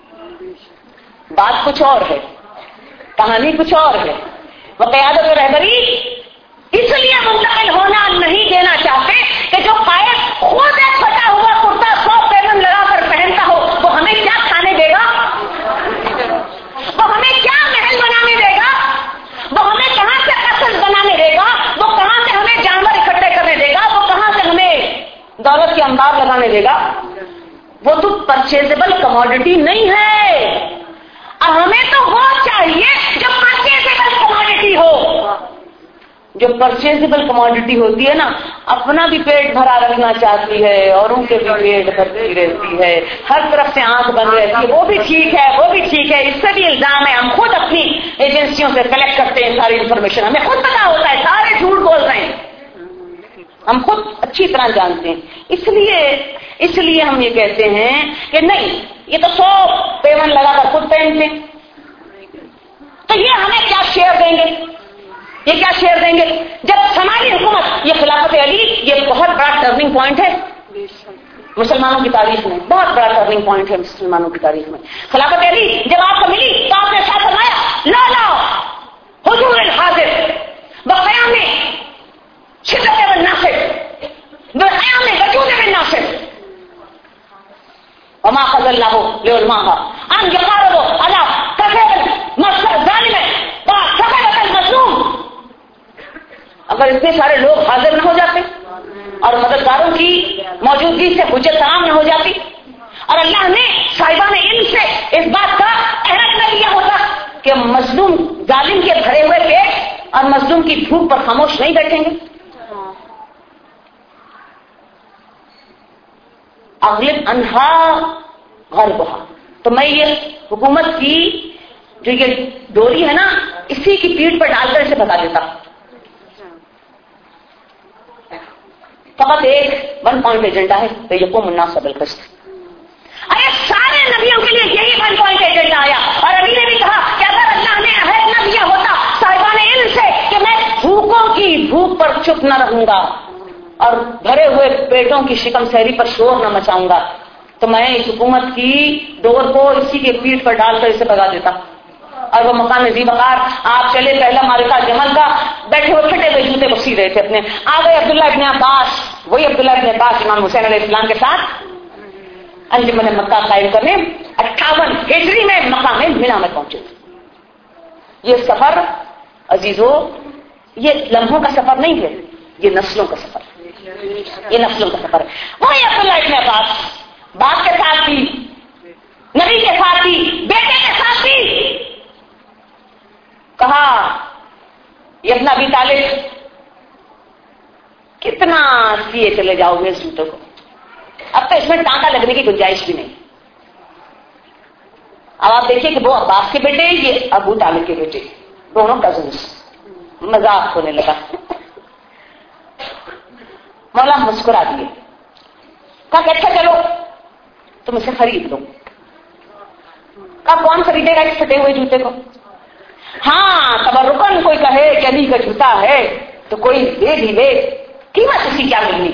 بات کچھ اور ہے، کہانی کچھ اور ہے. وہ قیادت و رہبری اس لیے منتقل ہونا نہیں دینا چاہتے کہ جو قائد خود ایک پھٹا ہوا کرتا سو پیمن لگا کر پہنتا ہو وہ ہمیں کیا کھانے دے گا، وہ ہمیں کیا محل بنانے دے گا، وہ ہمیں کہاں سے قصر بنانے دے گا، وہ کہاں سے ہمیں جانور اکٹھے کرنے دے گا، وہ کہاں سے ہمیں دولت کے انبار لگانے دے گا. وہ تو پرچیزبل کموڈٹی نہیں ہے. اور ہمیں تو وہ چاہیے جو پرچیزبل کموڈٹی ہو. جو پرچیزبل کموڈٹی ہوتی ہے نا اپنا بھی پیٹ بھرا رکھنا چاہتی ہے اوروں کے بھی پیٹ بھرتی رہتی ہے، ہر طرف سے آنکھ بند رہتی ہے. وہ بھی ٹھیک ہے وہ بھی ٹھیک ہے. اس سے بھی الزام ہے. ہم خود اپنی ایجنسیوں سے کلیکٹ کرتے ہیں ساری انفارمیشن، ہمیں خود پتا ہوتا ہے سارے جھوٹ بول رہے ہیں، ہم خود اچھی طرح جانتے ہیں. اس لیے اس لیے ہم یہ کہتے ہیں کہ نہیں یہ تو سو پیمن لگا کر خود پہنتے ہیں تو یہ ہمیں کیا شیئر دیں گے، یہ کیا شیئر دیں گے. جب سماجی حکومت، یہ خلافت علی یہ بہت بڑا ٹرننگ پوائنٹ ہے مسلمانوں کی تاریخ میں، بہت بڑا ٹرننگ پوائنٹ ہے مسلمانوں کی تاریخ میں. خلافت علی جب آپ کو ملی تو آپ نے ساتھ فرمایا لا لا حضور الحاضر بقیام شدت والناصر بقیام وجود بالناصر وما خذ اللہ لعلماها ان يقاربوا على كثير ظالم وكثير المظلوم. اگر اتنے سارے لوگ حاضر نہ ہو جاتے اور مددگاروں کی موجودگی سے حجت عام نہ ہو جاتی اور اللہ نے صاحبان علم سے اس بات کا احاطہ نہ کیا ہوتا کہ مظلوم ظالم کے بھرے ہوئے پیٹ اور مظلوم کی بھوک پر خاموش نہیں بیٹھیں گے. اغلب انہا غربہا. تو میں یہ حکومت کی جو یہ ڈوری ہے نا اسی کی پیٹھ پر ڈال کر اسے بتا دیتا. فقط ایک ون پوائنٹ ایجنڈا ہے تو یقوم الناس بالقسط. ارے سارے نبیوں کے لیے یہی ون پوائنٹ ایجنڈا آیا اور ابھی نے بھی کہا کہ اگر اللہ نے عہد نہ دیا ہوتا صاحبان علم سے کہ میں بھوکوں کی بھوک پر چپ نہ رہوں گا اور بھرے ہوئے پیٹوں کی شکم سیری پر شور نہ مچاؤں گا تو میں اس حکومت کی ڈور کو اسی کے پیٹھ پر ڈال کر اسے بگا دیتا. اور وہ مقام ذی وقار آپ چلے پہلا مارکہ جمل کا بیٹھے ہوئے پھٹے ہوئے جوتے بخشی رہے تھے اپنے. آ گئے عبداللہ ابن عباس، وہی عبداللہ ابن عباس امام حسین علیہ السلام کے ساتھ अंजुमन मक्का कायम करने अट्ठावन हिजरी में मक्का में मिना में पहुंचे थे। ये सफर अजीजों, ये लम्हों का सफर नहीं है, ये नस्लों का सफर है, ये नस्लों का सफर है। वही अब्दुल्ला इब्न अब्बास बाप के साथ भी, नबी के साथ भी, बेटे के साथ भी कहा इब्न अबी तालिब कितना सिए चले जाओगे इस जूते को, अब तो इसमें टांका लगने की गुंजाइश भी नहीं। अब आप देखिए कि वो अब्बास के बेटे, ये अबू तालिब के बेटे, दोनों कजिन्स। मजाक होने लगा। मौला मुस्कुरा दिए, कहा कि अच्छा चलो तुम इसे खरीद लो। कहा कौन खरीदेगा इस फटे हुए जूते को? हाँ, तबरुकन कोई कहे कि अली का जूता है तो कोई दे भी ले, कीमत इसकी क्या मिलनी।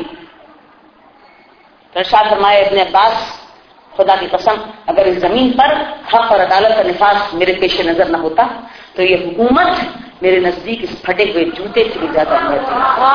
इरशाद फरमाए इब्न अब्बास, खुदा की कसम अगर इस जमीन पर हक और अदालत का निफाज मेरे पेश नजर न होता तो ये हुकूमत मेरे नजदीक इस फटे हुए जूते से भी ज्यादा अहमियत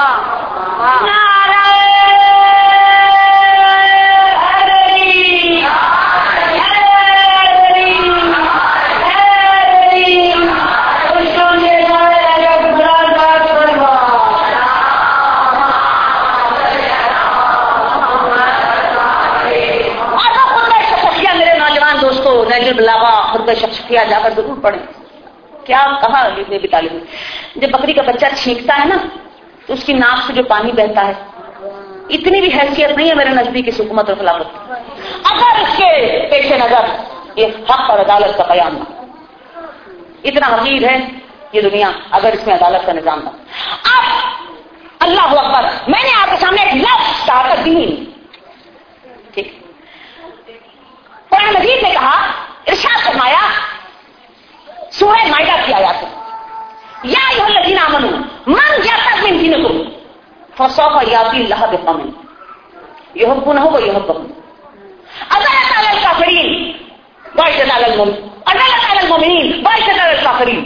शख्सिया जाकर जरूर पढ़े। क्या कहा इब्न अबी तालिब ने, जब बकरी का बच्चा छींकता है ना तो उसकी नाक से जो पानी बहता है, इतनी भी हैसियत नहीं है मेरे नजदीक इस हुकूमत और खिलाफत अगर इसके पेश नजर ये हक और अदालत का कयाम ना, इतना हकीर है ये दुनिया अगर इसमें अदालत का निजाम था। अब अल्लाह अकबर, मैंने आपके सामने एक लफ्ज कहा था दीन, ठीक। कुरान मजीद ने कहा, इरशाद फरमाया सूरह माइदा की आयत है, या अय्युहल्लज़ीना आमनू मन यर्तद मिन दीनिकुम फसौफ याती अल्लाह बिक़ौमिन युहिब्बुनहु व युहिब्बुहुम अज़लत अलल काफिरीन व इज़्ज़त अलल मुमिनीन अज़लत अलल मुमिनीन व इज़्ज़त अलल काफिरीन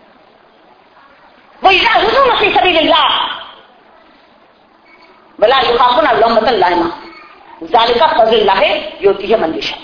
व इज़ा हुज़ूम फी सबीलिल्लाह वला युखाफूना लौमतल लाइमा ज़ालिका फ़ज़लुल्लाह युतीहि मन यशा।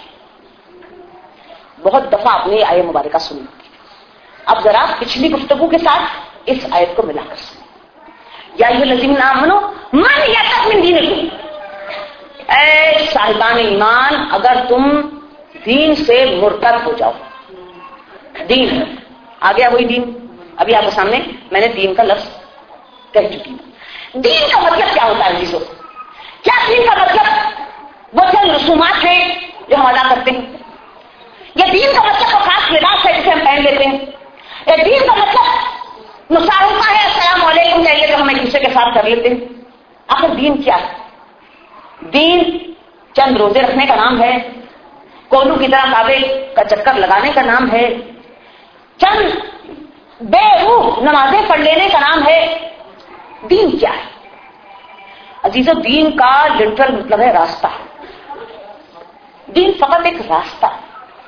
बहुत दफा आपने आयत मुबारका सुनी, अब जरा पिछली गुफ्तगू के साथ इस आयत को मिलाकर सुनिए। या अय्युहल्लज़ीना आमनू मन यर्तद मिन दीनिकुम, ऐ साहिबान ईमान अगर तुम दीन से मुर्तद हो जाओ। दीन आ गया, वही दीन अभी आपके सामने मैंने दीन का लफ्ज कह चुकी हूं। दीन का मतलब क्या होता है जीजो? क्या दीन का मतलब वो चंद रसूमात है जो हम अदा करते हैं, या दीन का मतलब वो खास लिबास है जिसे हम पहन लेते हैं, या दीन का मतलब मुसाफा है अस्सलाम वालेकुम चाहिए जो हम एक दूसरे के साथ कर लेते हैं? आखिर दीन क्या है? दीन चंद रोजे रखने का नाम है, कोलू की तरह काबे का चक्कर लगाने का नाम है, चंद बेरूह नमाजें पढ़ लेने का नाम है। दीन क्या है अजीजों? दीन का लिटरल मतलब है रास्ता। दीन फकत एक रास्ता है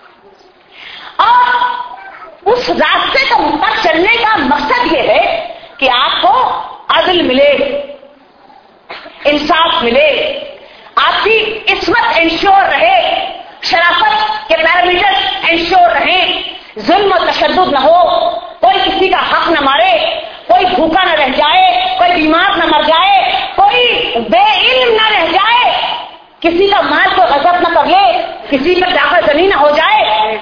और उस रास्ते का पर चलने का मकसद यह है कि आपको अदल मिले, इंसाफ मिले, आपकी इस्मत इंश्योर रहे, शराफत के पैरामीटर इंश्योर रहे, जुल्म और तशद्दुद न हो, कोई किसी का हक न मारे, कोई भूखा न रह जाए, कोई बीमार न मर जाए, कोई बेइल्म न रह जाए, किसी का माल को गजब न कर ले, किसी पर दाखिल जनी न हो जाए।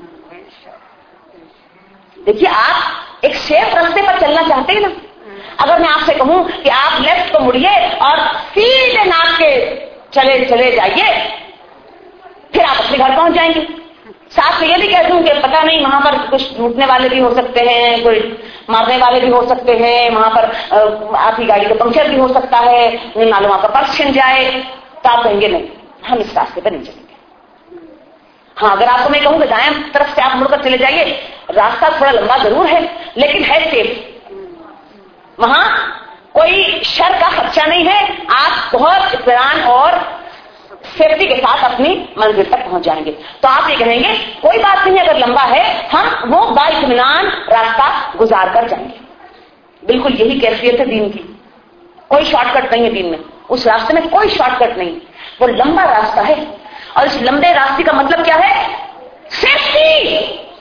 देखिए, आप एक सेफ रास्ते पर चलना चाहते हैं ना। अगर मैं आपसे कहूं कि आप लेफ्ट को मुड़िए और सीधे नाक के चले चले जाइए, फिर आप अपने घर पहुंच जाएंगे। साथ में ये भी कह दूं कि पता नहीं वहां पर कुछ लूटने वाले भी हो सकते हैं, कोई मारने वाले भी हो सकते हैं, वहां पर आपकी गाड़ी का पंक्चर भी हो सकता है, नहीं मालूम आपका पर्स छिन जाए, तो आप कहेंगे नहीं हम इस रास्ते पर नहीं चलेंगे। हाँ, अगर आपको मैं कहूँ कि दाएं तरफ से आप मुड़कर चले जाइए, रास्ता थोड़ा लंबा जरूर है लेकिन है सेफ, वहां कोई शर का खर्चा नहीं है, आप बहुत इत्मीनान और सेफ्टी के साथ अपनी मंजिल तक पहुंच जाएंगे। तो आप ये कहेंगे कोई बात नहीं, अगर लंबा है हम वो बाइत्मीनान रास्ता गुजार कर जाएंगे। बिल्कुल यही कैफियत है दीन की, कोई शॉर्टकट नहीं है दीन में, उस रास्ते में कोई शॉर्टकट नहीं, वो लंबा रास्ता है اور اس لمبے راستے کا مطلب کیا ہے؟ سیفٹی.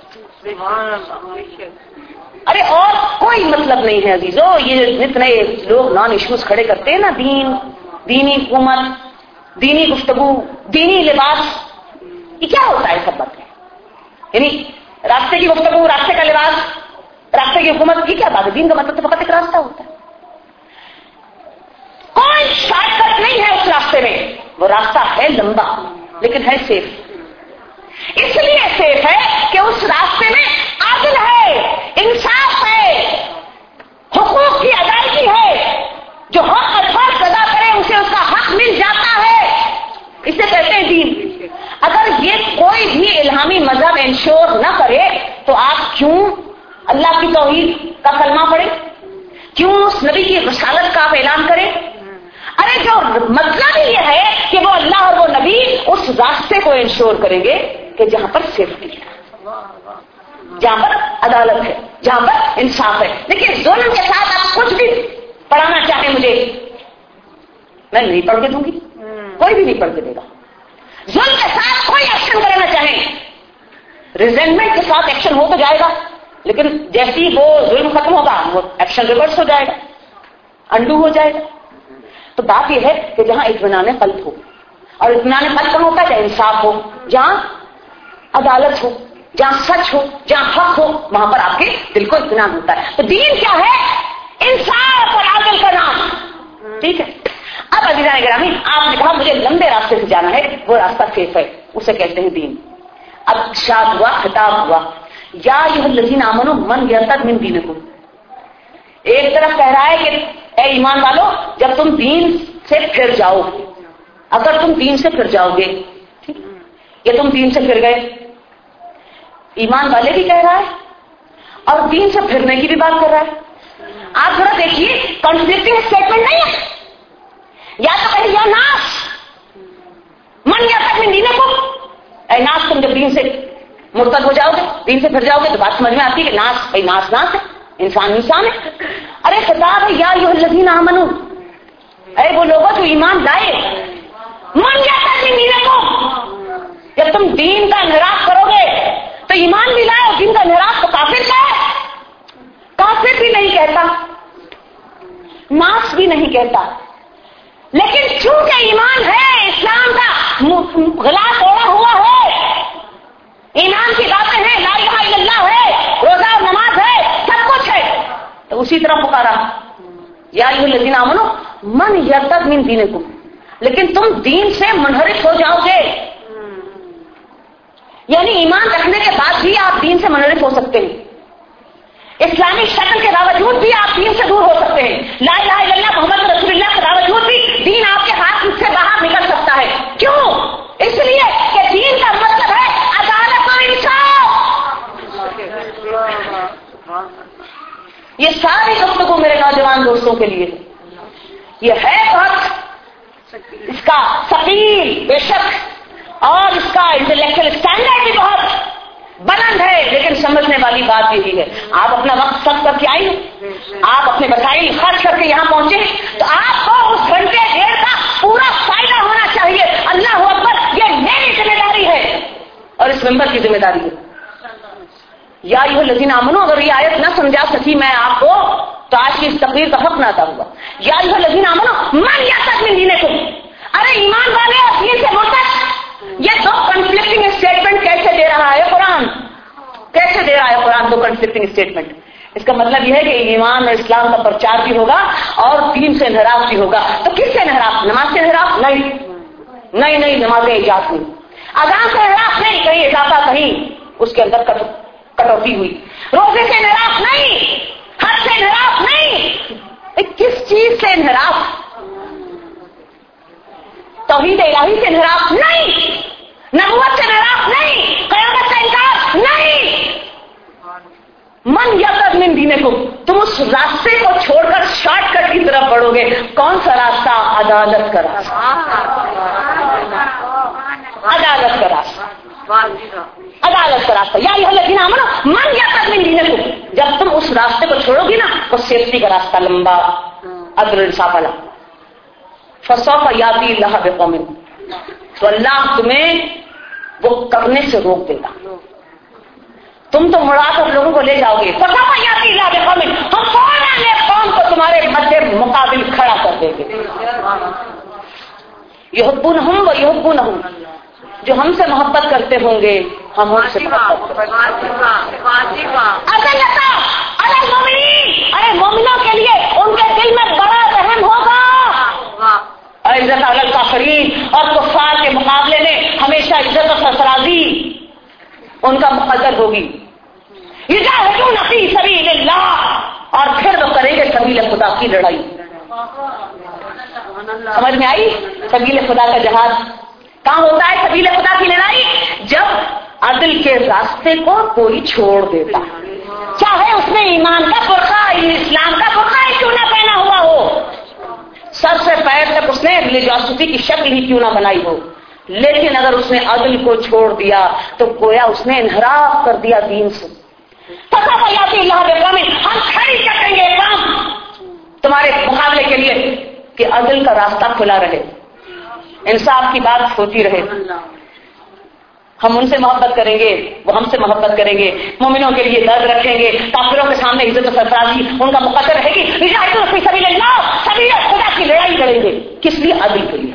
ارے اور کوئی مطلب نہیں ہے عزیزو. یہ جتنے لوگ نان ایشوز کھڑے کرتے ہیں نا، دین، دینی حکومت، دینی گفتگو، دینی لباس، یہ کیا ہوتا ہے سب باتیں؟ یعنی راستے کی گفتگو، راستے کا لباس، راستے کی حکومت، یہ کیا بات ہے؟ دین کا مطلب تو فقط ایک راستہ ہوتا ہے. کوئی شارٹ کٹ نہیں ہے اس راستے میں. وہ راستہ ہے لمبا لیکن ہے سیف. اس لیے سیف ہے کہ اس راستے میں عدل ہے، انصاف ہے، حقوق کی ادائیگی ہے. جو حق اور فرض ادا کرے اسے اس کا حق مل جاتا ہے. اسے کہتے ہیں دین. اگر یہ کوئی بھی الہامی مذہب انشور نہ کرے تو آپ کیوں اللہ کی توحید کا کلمہ پڑھیں؟ کیوں اس نبی کی رسالت کا آپ اعلان کریں؟ ارے جو مطلب ہی یہ ہے کہ وہ اللہ اور وہ نبی اس راستے کو انشور کریں گے کہ جہاں پر سیفٹی ہے، جہاں پر عدالت ہے، جہاں پر انصاف ہے. لیکن ظلم کے ساتھ آپ کچھ بھی پڑھانا چاہیں مجھے، میں نہیں پڑھ کے دوں گی، کوئی بھی نہیں پڑھ کے دے گا. ظلم کے ساتھ کوئی ایکشن کرنا چاہیں، ریزنٹمنٹ کے ساتھ ایکشن ہو تو جائے گا، لیکن جیسی وہ ظلم ختم ہوگا وہ ایکشن ریورس ہو جائے گا، انڈو ہو جائے گا. تو بات یہ ہے کہ جہاں اطمینان قلب ہو، اور اطمینان قلب کہاں ہوتا ہے؟ جہاں انصاف ہو، جہاں عدالت ہو، جہاں سچ ہو، جہاں حق ہو، وہاں پر آپ کے دل کو اطمینان ہوتا ہے. تو دین کیا ہے؟ انصاف اور عدل کا نام. ٹھیک ہے. اب عزیزان گرامی، آپ نے کہا مجھے لمبے راستے سے جانا ہے، وہ راستہ سیف ہے، اسے کہتے ہیں دین. اب ارشاد ہوا، خطاب ہوا، یا ایھا الذین آمنوا من یرتد من دینکم. ایک طرف کہہ رہا ہے کہ اے ایمان والو، جب تم دین سے پھر جاؤ، اگر تم دین سے پھر جاؤ گے، یا تم دین سے پھر گئے، ایمان والے بھی کہہ رہا ہے اور دین سے پھرنے کی بھی بات کر رہا ہے. آپ ذرا دیکھیے، کنفلکٹنگ اسٹیٹمنٹ نہیں ہے. یا تو کہیں یا ناس من یرتد من دینکم، اے ناس تم جب دین سے مرتد ہو جاؤ گے، دین سے پھر جاؤ گے، تو بات سمجھ میں آتی ہے کہ ناس بھائی ناس ناس ہے، انسان انسان ہے. ارے خطاب ہے یا ایھا الذین آمنوا، اے وہ لوگوں جو ایمان لائے، من یرتد من دینکم، جب تم دین کا انحراف کرو گے تو ایمان بھی لائے، اور دین کا انحراف تو کافر کا ہے. کافر بھی نہیں کہتا، ناس بھی نہیں کہتا، لیکن چونکہ ایمان ہے، اسلام کا غلاف اوڑھا ہوا ہے، ایمان کی باتیں ہیں، لا الہ الا اللہ ہے، روزہ اور نماز ہے، سب کچھ ہے، تو اسی طرح پکارا یا ایھا الذین آمنوا من یرتد من دینکم. لیکن تم دین سے منحرف ہو جاؤ گے، یعنی ایمان رکھنے کے بعد بھی آپ دین سے منحرف ہو سکتے ہیں، اسلامی شکل کے باوجود بھی آپ دین سے دور ہو سکتے ہیں، لا الہ الا اللہ محمد رسول اللہ کے باوجود بھی دین آپ کے ہاتھ سے باہر نکل سکتا ہے. کیوں؟ اس لیے کہ دین کا مطلب ہے عدالت اور انصاف. یہ ساری گفتگو میرے نوجوان دوستوں کے لیے ہے. یہ ہے بہت اس کا ثقیل بے شک، اور اس کا انٹلیکچوئل اسٹینڈرڈ بھی بہت بلند ہے، لیکن سمجھنے والی بات یہی ہے. آپ اپنا وقت سب کر کے آئے، آپ اپنے وسائل خرچ کر کے یہاں پہنچے، تو آپ کو اس گھنٹے ڈیڑھ کا پورا فائدہ ہونا چاہیے. اللہ اکبر، یہ میری ذمہ داری ہے اور اس ممبر کی ذمہ داری ہے. یا ایھا الذین آمنوا، اگر یہ آیت نہ سمجھا سکی میں آپ کو تو آج کی اس تقریر کا حق نہ ادا ہوگا. یا ایھا الذین آمنوا من یرتد من دینکم، ارے ایمان والے اور دین سے مرتد. یہ دو کنفلکٹنگ اسٹیٹمنٹ کیسے دے رہا ہے قرآن؟ کیسے دے رہا ہے قرآن دو کنفلکٹنگ اسٹیٹمنٹ؟ اس کا مطلب یہ ہے کہ ایمان اور اسلام کا پرچار بھی ہوگا اور دین سے انحراف بھی ہوگا. تو کس سے انحراف؟ نماز سے انحراف نہیں، نہیں نہیں نماز ایجاز نہیں، اذان سے انحراف نہیں، کہیں اضافہ کہیں اس کے اندر کٹوتی ہوئی، روزے سے انحراف نہیں، حج سے انحراف نہیں. کس چیز سے انحراف؟ توحید الہی سے انحراف نہیں، نبوت سے انحراف نہیں، قیامت کا انکار نہیں. من یرتد من دینکم، تم اس راستے کو چھوڑ کر شارٹ کٹ کی طرف بڑھو گے. کون سا راستہ؟ عدالت کا راستہ، عدالت کا راستہ، عدالت کا راستہ. یا ایھا الذین آمنوا من یرتد من دینکم، جب تم اس راستے کو چھوڑو گی نا تو سیفٹی کا راستہ لمبا، عدل انصاف والا. فسوف یاتی اللہ بقوم، تو اللہ تمہیں وہ کرنے سے روک دے گا. تم تو مڑا کر لوگوں کو لے جاؤ گے. ہم فوراً ایک قوم کو تمہارے مدے مقابل کھڑا کر دیں گے. یحبونہم و یحبونہم، جو ہم سے محبت کرتے ہوں گے ہم ان سے محبت کرتے ہیں. ارے مومنوں کے لیے ان کے دل میں بڑا رحم ہوگا. عزت علی الکافرین، اور کفار کے مقابلے میں ہمیشہ عزت و سرفرازی ان کا مقدر ہوگی. یجاہدون فی سبیل اللہ، اور پھر وہ کریں گے سبیل خدا کی لڑائی. سمجھ میں آئی؟ سبیل خدا کا جہاد کہاں ہوتا ہے؟ سبیل خدا کی لڑائی جب عدل کے راستے کو کوئی چھوڑ دیتا، چاہے اس نے ایمان کا برقع، اسلام کا برقع ہی کیوں نہ پہنا ہوا ہو، سر سے پیر تک اس نے ریلیجیوسٹی کی شکل ہی کیوں نہ بنائی ہو، لیکن اگر اس نے عدل کو چھوڑ دیا تو گویا اس نے انحراف کر دیا دین سے. ہم کھڑی کر دیں گے کام تمہارے مقابلے کے لیے کہ عدل کا راستہ کھلا رہے، انصاف کی بات ہوتی رہے. ہم ان سے محبت کریں گے، وہ ہم سے محبت کریں گے، مومنوں کے لیے درد رکھیں گے، کافروں کے سامنے عزت و سرفرازی ان کا مقدر رہے گی. سبیل اللہ، سبیل خدا کی لڑائی لڑیں گے. کس لیے؟ عدل کے لیے.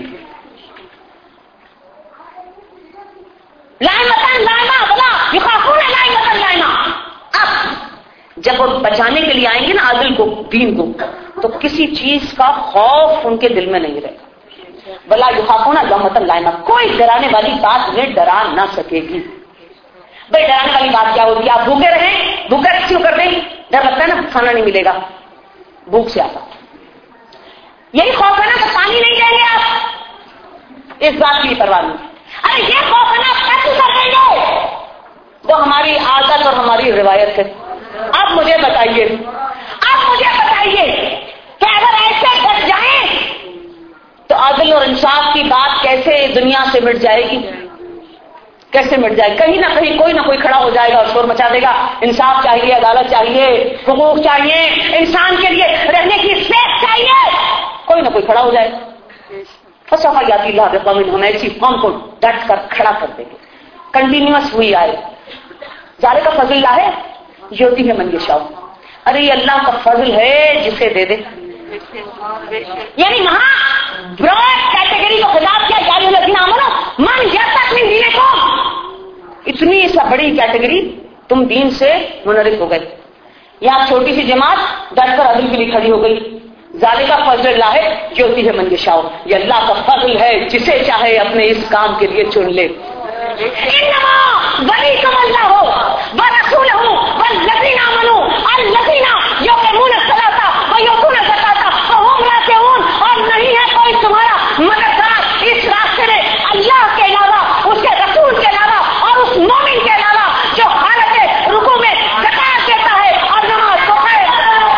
لائمتن لائمہ بلا یخافون لائمتن لائمہ. اب جب وہ بچانے کے لیے آئیں گے نا عدل کو، دین کو، تو کسی چیز کا خوف ان کے دل میں نہیں رہے گا. بلا یخافون لائمتن لائمہ، کوئی ڈرانے والی بات انہیں ڈرا نہ سکے گی. بھائی ڈرانے والی بات کیا ہوتی ہے؟ آپ بھوکے رہیں، بھوکے کیوں کر دیں؟ ڈر لگتا ہے نا کھانا نہیں ملے گا، بھوک سے آتا. یہی خوف ہے نا کہ پانی نہیں دیں گے آپ، اس بات کی پرواہ نہیں. ارے یہ خوف ہے نا کیسے کر دیں گے، وہ ہماری عادت اور ہماری روایت ہے. اب مجھے بتائیے اب مجھے بتائیے کہ اگر ایسے ڈر جائیں تو عدل اور انصاف کی بات کیسے دنیا سے مٹ جائے گی؟ کیسے مٹ جائے؟ کہیں نہ کہیں کوئی نہ کوئی کھڑا ہو جائے گا اور شور مچا دے گا. انصاف چاہیے، عدالت چاہیے، حقوق چاہیے، انسان کے لیے رہنے کی اسپیس چاہیے، کوئی نہ کوئی کھڑا ہو جائے. فصفیات اللہ بقوم، ہم ایسی قوم کو ڈٹ کر کھڑا کر دیں گے. کنٹینیوس ہوئی آئے. ذالک کا فضل اللہ ہے یؤتی ہے من یشاء. ارے یہ اللہ کا فضل ہے جسے دے دے. یعنی وہاں براڈ کیٹیگری کو خطاب کیا، یا الذین آمنوا من یرتد من دینکم، اتنی سا بڑی کیٹیگری تم دین سے منحرف ہو گئے. یہاں چھوٹی سی جماعت ڈٹ کر عدل کے لیے کھڑی ہو گئی. ذالک فضل اللہ ہے یؤتی ہے من یشاء، یہ اللہ کا فضل ہے جسے چاہے اپنے اس کام کے لیے چن لے. انما ولیکم اللہ ورسولہ والذین آمنوا الذین یقیمون الصلاۃ ویؤتون الزکاۃ وهم راکعون. اور نہیں ہے کوئی تمہارا مددگار اس راستے میں اللہ کے علاوہ، اس کے رسول کے علاوہ اور اس مومن کے علاوہ جو حالت رکوع میں زکات دیتا ہے اور نماز پڑھتا ہے.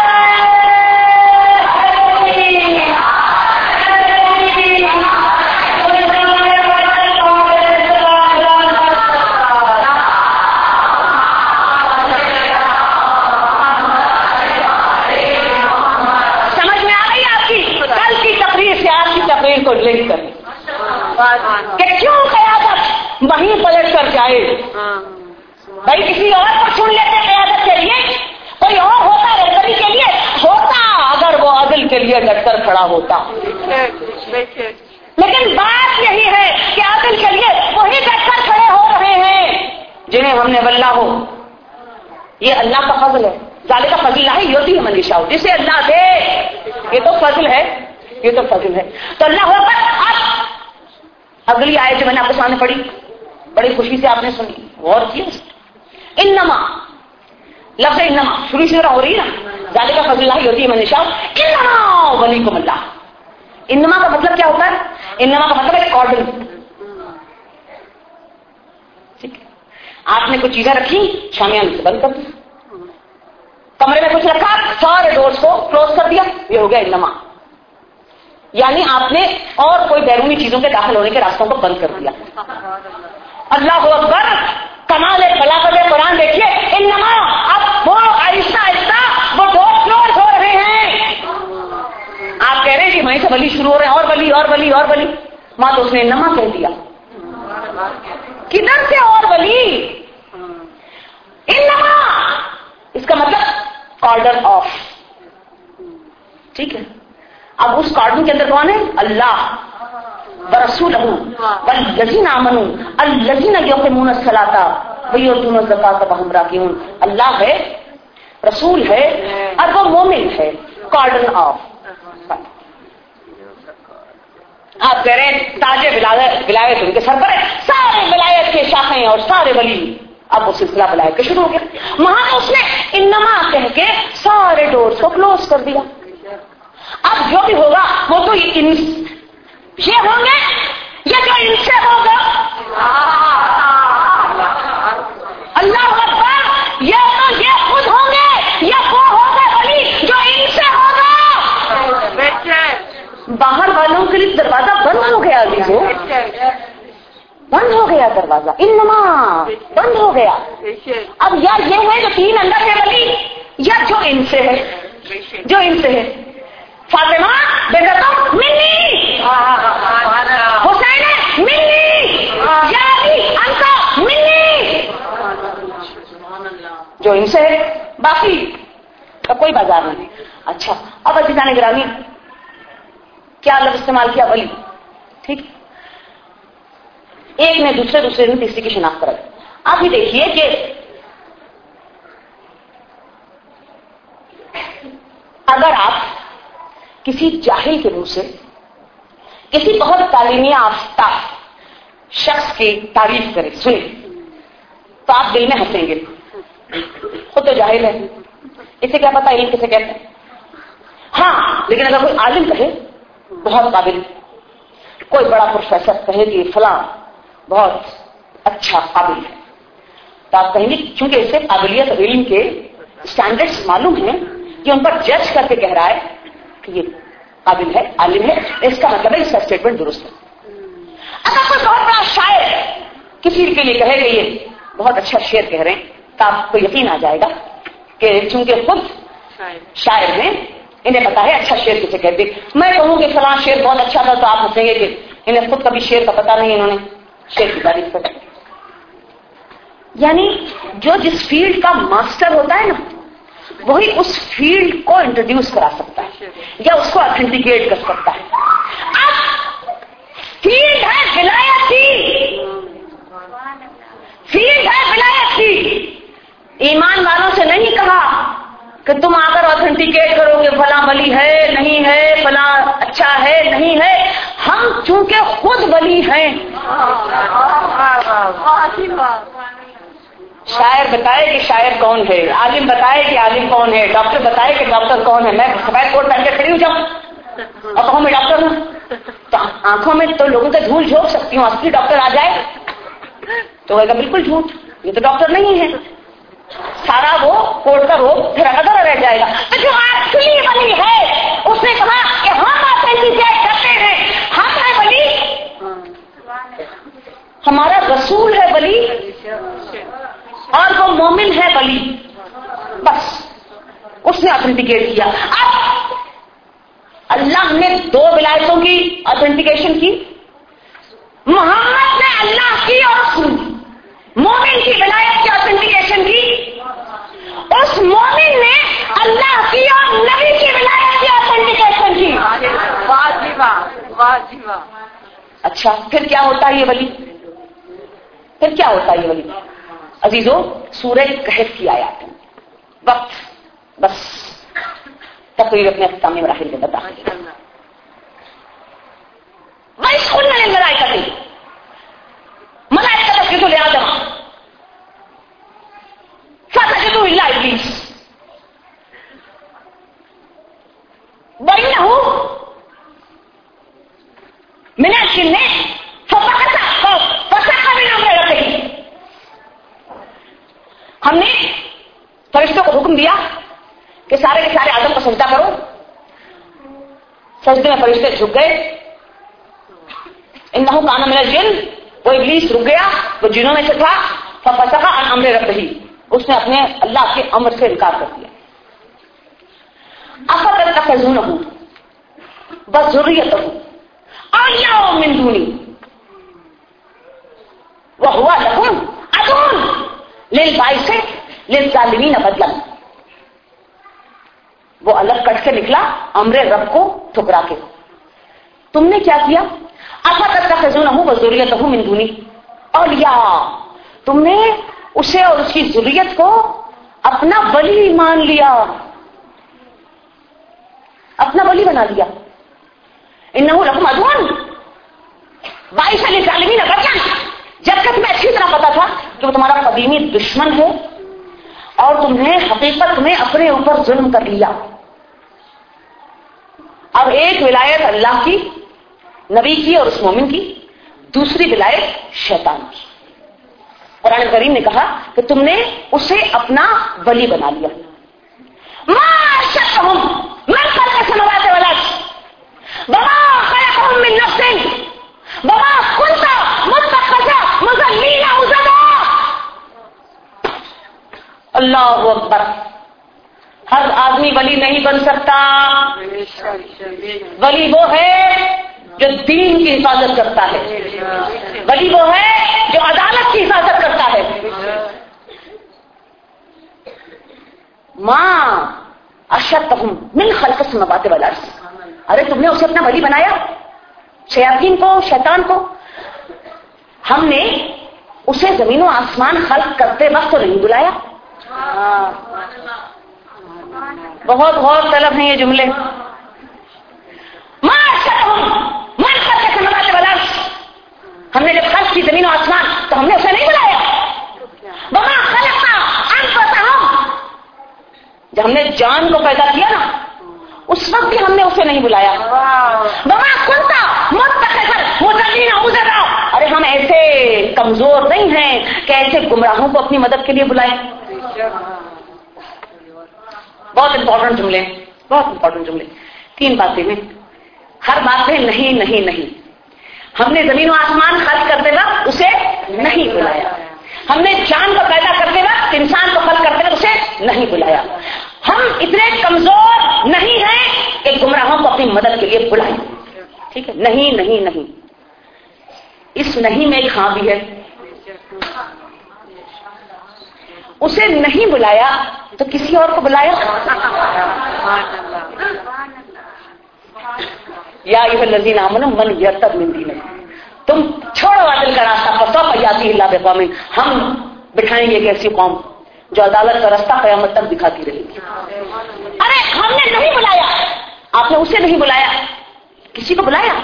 کو لنک کریں کہ کیوں قیادت وہیں پلٹ کر جائے. بھائی کسی اور کو چن لیتے قیادت کے لیے، کوئی اور ہوتا رہبری کے لیے ہوتا اگر وہ عدل کے لیے ڈٹ کر کھڑا ہوتا. لیکن بات یہی ہے کہ عدل کے لیے وہی ڈٹ کر کھڑے ہو رہے ہیں جنہیں ہم نے واللہ ہو. یہ اللہ کا فضل ہے. ذالک فضل اللہ یؤتی ہے من یشاء، جسے اللہ دے. یہ تو فضل ہے، یہ تو فضل ہے. تو اللہ ہو کر اب اگلی آیت جو میں نے آپ کے سامنے پڑھی بڑی خوشی سے آپ نے سنی، غور کیا. انما لفظ انما شروع شروع ہو رہی ہے نا، ذالک فضل اللہ یؤتی ہے من یشاء انما ولیکم اللہ. انما کا مطلب کیا ہوتا ہے؟ انما کا مطلب ہے آرڈر. ٹھیک ہے، آپ نے کچھ چیزیں رکھی شامیان سے بند کر دی، کمرے میں کچھ رکھا سارے ڈورز کو کلوز کر دیا، یہ ہو گیا انما. یعنی آپ نے اور کوئی بیرونی چیزوں کے داخل ہونے کے راستوں کو بند کر دیا. اللہ اکبر، کمال بلاغت قرآن دیکھیے. انما اب وہ آہستہ آہستہ وہ ڈور کلوز ہو رہے ہیں. آپ کہہ رہے ہیں کہ وہیں سے ولی شروع ہو رہے ہیں، اور ولی اور ولی اور ولی. ماں تو اس نے انما کہہ دیا. کدھر سے اور ولی؟ انما اس کا مطلب کارڈن آف. ٹھیک ہے. اب اس کارڈن کے اندر کون ہے؟ اللہ ورسولہ والذین آمنوا الذین یقیمون الصلاۃ ویؤتون الزکاۃ وہم راکعون. اللہ ہے، رسول ہے اور وہ مومن ہے. Cordon off. آپ کہہ رہے ہیں تاج ولایت ولایت ان کے سر پر ہے، سارے ولایت کے شاخیں اور سارے ولی. اب وہ سلسلہ ولایت کا شروع ہو گیا. وہاں اس نے انما کہہ کے سارے ڈورز کو کلوز کر دیا. اب جو بھی ہوگا وہ تو ان یہ ہوں گے یا جو ان سے ہوگا. اللہ اکبر. یا تو یہ خود ہوں گے یا وہ ہوگا ولی جو ان سے ہوگا. باہر والوں کے لیے دروازہ بند ہو گیا. عزیزو بند ہو گیا دروازہ. انما بند ہو گیا. اب یا یہ ہے جو تین اندر ہے ولی، یا جو ان سے ہے. جو ان سے ہے فاطمہ بیگم منی، حسین منی، یا علی انت منی. جو ان سے ہے. باقی کا کوئی بازار نہیں. اچھا اب عزیزان گرامی کیا لفظ استعمال کیا؟ ولی. ٹھیک. ایک نے دوسرے دوسرے نے تیسری کی شناخت کرائی. آپ یہ دیکھیے کہ اگر آپ کسی جاہل کے منہ سے کسی بہت تعلیمی یافتہ شخص کی تعریف کریں سنیں تو آپ دل میں ہنسیں گے. خود تو جاہل ہے، اسے کیا پتا علم کسے کہتے ہیں. ہاں لیکن اگر کوئی عالم کہے بہت قابل، کوئی بڑا پروفیسر کہے کہ فلاں بہت اچھا قابل ہے، تو آپ کہیں گے کیونکہ اسے قابلیت اور علم کے اسٹینڈرڈز معلوم ہیں، یہ ان پر جج کر کے کہہ رہا ہے کہ یہ قابل ہے، عالم ہے، اس کا مطلب ہے اس کا اسٹیٹمنٹ درست ہے. اگر کوئی بہت بڑا شاعر کسی کے لیے کہے کہ یہ بہت اچھا شعر کہہ رہے ہیں تو آپ کو یقین آ جائے گا کہ چونکہ خود شاعر ہیں انہیں پتا ہے اچھا شعر کسے کہتے. میں کہوں کہ فلاں شعر بہت اچھا تھا تو آپ ہنسیں گے کہ انہیں خود کبھی شعر کا پتا نہیں، انہوں نے شعر کی تعریف کر. یعنی جو جس فیلڈ کا ماسٹر ہوتا ہے نا وہی اس فیلڈ کو انٹروڈیوس کرا سکتا ہے یا اس کو اتھینٹیکیٹ کر سکتا ہے. اب فیلڈ ہے ولایت کی، فیلڈ ہے ولایت کی. ایمان والوں سے نہیں کہا کہ تم آ کر اتھینٹیکیٹ کرو کہ فلاں ولی ہے نہیں ہے، فلاں اچھا ہے نہیں ہے. ہم چونکہ خود ولی ہیں. شاعر بتائے کہ شاعر کون ہے، عالم بتائے کہ عالم کون ہے، ڈاکٹر بتائے کہ ڈاکٹر کون ہے. میں سفید کوٹ پہن کے کھڑی ہوں جب اور کہوں میں ڈاکٹر ہوں تو آنکھوں میں تو لوگوں سے دھول جھونک سکتی ہوں. اصلی ڈاکٹر آ جائے تو کہے گا بالکل جھوٹ، یہ تو ڈاکٹر نہیں ہے. سارا وہ کوٹ کا روپ پھر ادھر رہ جائے گا. تو جو اصلی ولی ہے اس نے کہا کہ ہم اتھینٹیکیٹ کرتے ہیں، ہم ہے ولی، ہمارا رسول ہے ولی اور وہ مومن ہے ولی. بس اس نے اتھینٹیکیٹ کیا. اب اللہ نے دو ولایتوں کی اتھینٹیکیشن کی. محمد نے اللہ کی اور مومن کی ولایت کی اتھینٹیکیشن کی. اس مومن نے اللہ کی اور نبی کی ولایت کی اتھینٹیکیشن کی. اچھا پھر کیا ہوتا ہے یہ ولی؟ پھر کیا ہوتا ہے یہ ولی؟ عزیزو سورہ کہف کی آیات. وقت بس تقریر اپنے اختتامی مراحل میں بتا. وَإِذْ قُلْنَا لِلْمَلَائِكَةِ ملائکہ اسجدوا لآدم فسجدوا إلا إبلیس وإنه من الجن ففسق فسق من أمر ربه. ہم نے فرشتوں کو حکم دیا کہ سارے کے سارے آدم کو سجدہ کرو. سجدے میں فرشتے جھک گئے. انہو کان من الجن، وہ ابلیس رک گیا، وہ جنوں میں سے تھا. ففسق عن امر ربہ، اس نے اپنے اللہ کے امر سے انکار کر دیا. افتتخذونہ وذریتہ اولیاء من دونی وہوا لہم عدون للبائس للظالمین بدلا، وہ الگ کٹ کے نکلا امر رب کو ٹھکرا کے. تم نے کیا کیا؟ افتتخذونہ وذریتہ من دونی اولیاء، تم نے اسے اور اس کی ذریت کو اپنا ولی مان لیا، اپنا ولی بنا لیا. انہ لکم عدو باعث للظالمین بدلا، جبکہ تمہیں اچھی طرح پتا تھا کہ وہ تمہارا قدیمی دشمن ہے اور تمہیں حقیقت میں اپنے اوپر ظلم کر لیا. اب ایک ولایت اللہ کی، نبی کی اور اس مومن کی، دوسری ولایت شیطان کی. قرآن کریم نے کہا کہ تم نے اسے اپنا ولی بنا لیا. ما اشهدتهم من خلق السماوات والارض وما خلقهم من نفس وما كنت متخذ مضلين عضدا. اللہ اکبر. ہر آدمی ولی نہیں بن سکتا. ولی وہ ہے جو دین کی حفاظت کرتا ہے، ولی وہ ہے جو عدالت کی حفاظت کرتا ہے. ماں اشہدتہم من خلق السماوات والارض، ارے تم نے اسے اپنا ولی بنایا، شیاطین کو، شیطان کو. ہم نے اسے زمین و آسمان خلق کرتے وقت تو نہیں بلایا. بہت غور طلب ہیں یہ جملے. ما اشہدتہم من خلق السماوات والارض، ہم نے جب خلق کی زمین و آسمان تو ہم نے اسے نہیں بلایا. وما خلقنا انفسہم، جب ہم نے جان کو پیدا کیا نا اس وقت بھی ہم نے اسے نہیں بلایا. وما کنت متخذ مضلین عضدا، ارے ہم ایسے کمزور نہیں ہیں کہ ایسے گمراہوں کو اپنی مدد کے لیے بلائیں. بہت امپورٹنٹ جملے، بہت امپورٹنٹ جملے. تین باتیں ہیں، ہر بات میں نہیں نہیں نہیں. ہم نے زمین و آسمان خلق کرتے وقت اسے نہیں بلایا. ہم نے جان کو پیدا کرتے وقت، انسان کو خلق کرتے وقت اسے نہیں بلایا. ہم اتنے کمزور نہیں ہیں کہ گمراہوں کو اپنی مدد کے لیے بلائیں. ٹھیک ہے، نہیں نہیں نہیں. اس نہیں میں ایک ہاں بھی ہے. اسے نہیں بلایا تو کسی اور کو بلایا. یا ایھا الذین آمنوا من یرتد من دینکم، تم چھوڑو عدل کا راستہ، فسوف یاتی اللہ بقوم، ہم بٹھائیں گے ایک ایسی قوم جو عدالت کا راستہ قیامت تک دکھاتی رہے گی. ارے ہم نے نہیں بلایا، آپ نے اسے نہیں بلایا، کسی کو بلایا.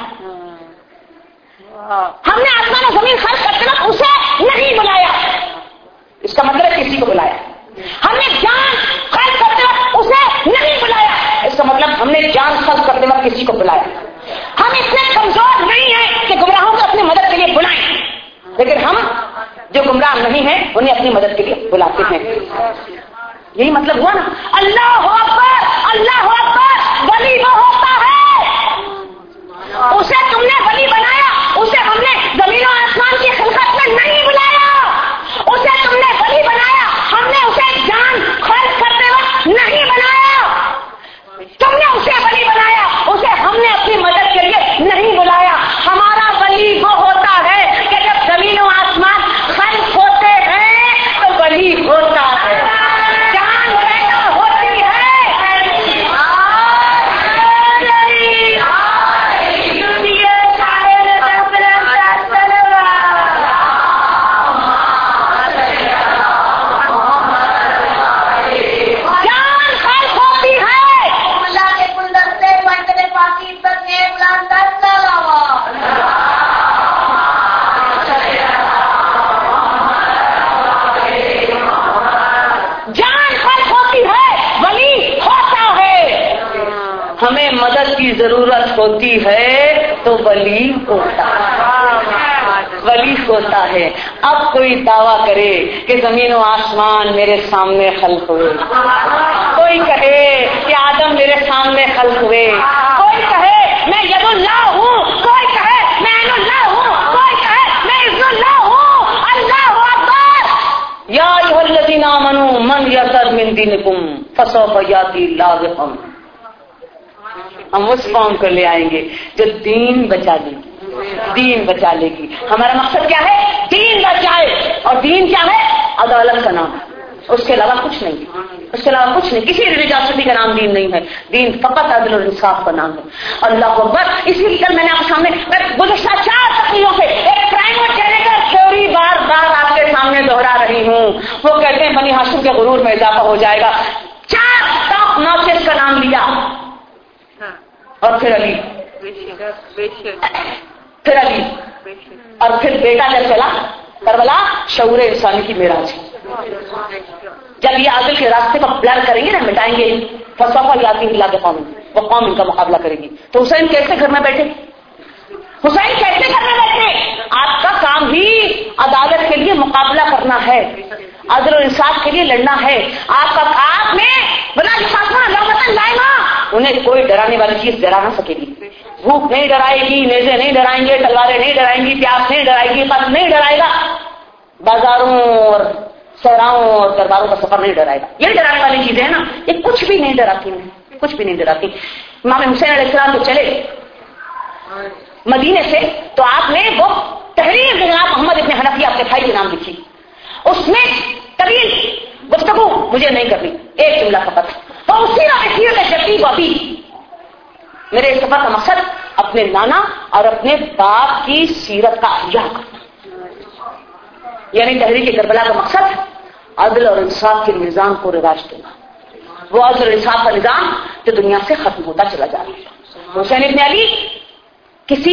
ہم نے آسمان و زمین خلق کرتے وقت اسے نہیں بلایا، اس کا مطلب کسی کو بلایا. ہم نے جان خلق کرتے وقت اسے نہیں بلایا، اس کا مطلب ہم نے جان خلق کرتے وقت کسی کو بلایا. ہم اتنے کمزور نہیں ہیں کہ گمراہوں کو اپنی مدد کے لیے بلائیں، لیکن ہم جو گمراہ نہیں ہیں انہیں اپنی مدد کے لیے بلاتے ہیں. یہی مطلب ہوا نا. اللہ اکبر، اللہ اکبر. ولی وہ ہوتا ہے، اسے تم نے ولی بنایا، اسے ہم نے زمین و آسمان کی خلقت میں نہیں بلایا. اسے تم نے ولی بنایا، ہم نے اسے جان خلق کرتے وقت نہیں بنایا. تم نے اسے ولی بنایا، اسے ہم نے اپنی مدد کے لیے نہیں بلایا. ہمارا ولی وہ ہوتا ہے کہ جب زمین و آسمان خلق ہوتے ہیں تو ولی ہوتا ہے، جان پیدا ہوتی ہے. ہمیں مدد کی ضرورت ہوتی ہے تو ولی ہوتا ہے، ولی ہوتا ہے. اب کوئی دعویٰ کرے کہ زمین و آسمان میرے سامنے خلق ہوئے، کوئی کہے کہ آدم میرے سامنے خلق ہوئے، کوئی کہے میں ید اللہ ہوں، کوئی کہے میں عین اللہ ہوں، کوئی کہے میں عز اللہ ہوں. اللہ اکبر. یا ایھا الذین آمنوا من یرتد من دینکم فسوف یاتی اللہ بقوم، ہم اس قوم کو لے آئیں گے جو دین بچا دیں گے. دین بچا لے گی. ہمارا مقصد کیا ہے؟ دین بچائے. اور دین کیا ہے؟ عدالت کا نام، اس کے علاوہ کچھ نہیں. اس کے علاوہ کچھ نہیں. کسی ریلیجیسٹی کا نام دین نہیں ہے. دین فقط عدل اور انصاف کا نام ہے. اللہ اکبر. اسی لیے کل میں نے آپ کے سامنے میں گزشتہ چار تقریروں سے ایک پرائم اور ٹیلیگر تھیوری بار بار آپ کے سامنے دوہرا رہی ہوں. وہ کہتے ہیں بنی ہاشم کے غرور میں اضافہ ہو جائے گا. چار ٹاپ ناچز کا نام لیا اور پھر علی، پھر علی، اور پھر بیٹا جب چلا کربلا شعور انسانی کی معراج. جب یہ عادل کے راستے کو بلر کریں گے نا، مٹائیں گے، فلسفہ یادی اللہ کے قوم، وہ قوم ان کا مقابلہ کرے گی. تو حسین کیسے گھر میں بیٹھے؟ حسین کیسے گھر میں بیٹھے؟ آپ کا کام ہی عدالت کے لیے مقابلہ کرنا ہے، عدل و انصاف کے لیے لڑنا ہے. آپ کا آپ نے بنا لائنا انہیں کوئی ڈرانے والی چیز ڈرا نہ سکے گی. بھوک نہیں ڈرائے گی، نیزے نہیں ڈرائیں گے، تلواریں نہیں ڈرائیں گی، پیاس نہیں ڈرائے گی، قتل نہیں ڈرائے گا، بازاروں اور صحراؤں اور درباروں کا سفر نہیں ڈرائے گا. یہ ڈرانے والی چیزیں ہیں نا، یہ کچھ بھی نہیں ڈراتی ہیں، کچھ بھی نہیں ڈراتی. امام حسین علیہ السلام تو چلے مدینے سے، تو آپ نے وہ تحریر جناب محمد ابن حنفیہ آپ کے بھائی کے نام لکھی. اس میں طویل گفتگو مجھے نہیں کرنی، ایک جملہ فقط. تو اسی روایت میں جبکہ ابھی میرے اس سفر کا مقصد اپنے نانا اور اپنے باپ کی سیرت کا احیاء کرنا، یعنی تحریک کربلا کا مقصد عدل اور انصاف کے نظام کو رواج دینا. وہ عدل اور انصاف کا نظام جو دنیا سے ختم ہوتا چلا جا رہا ہے. حسین ابن علی کسی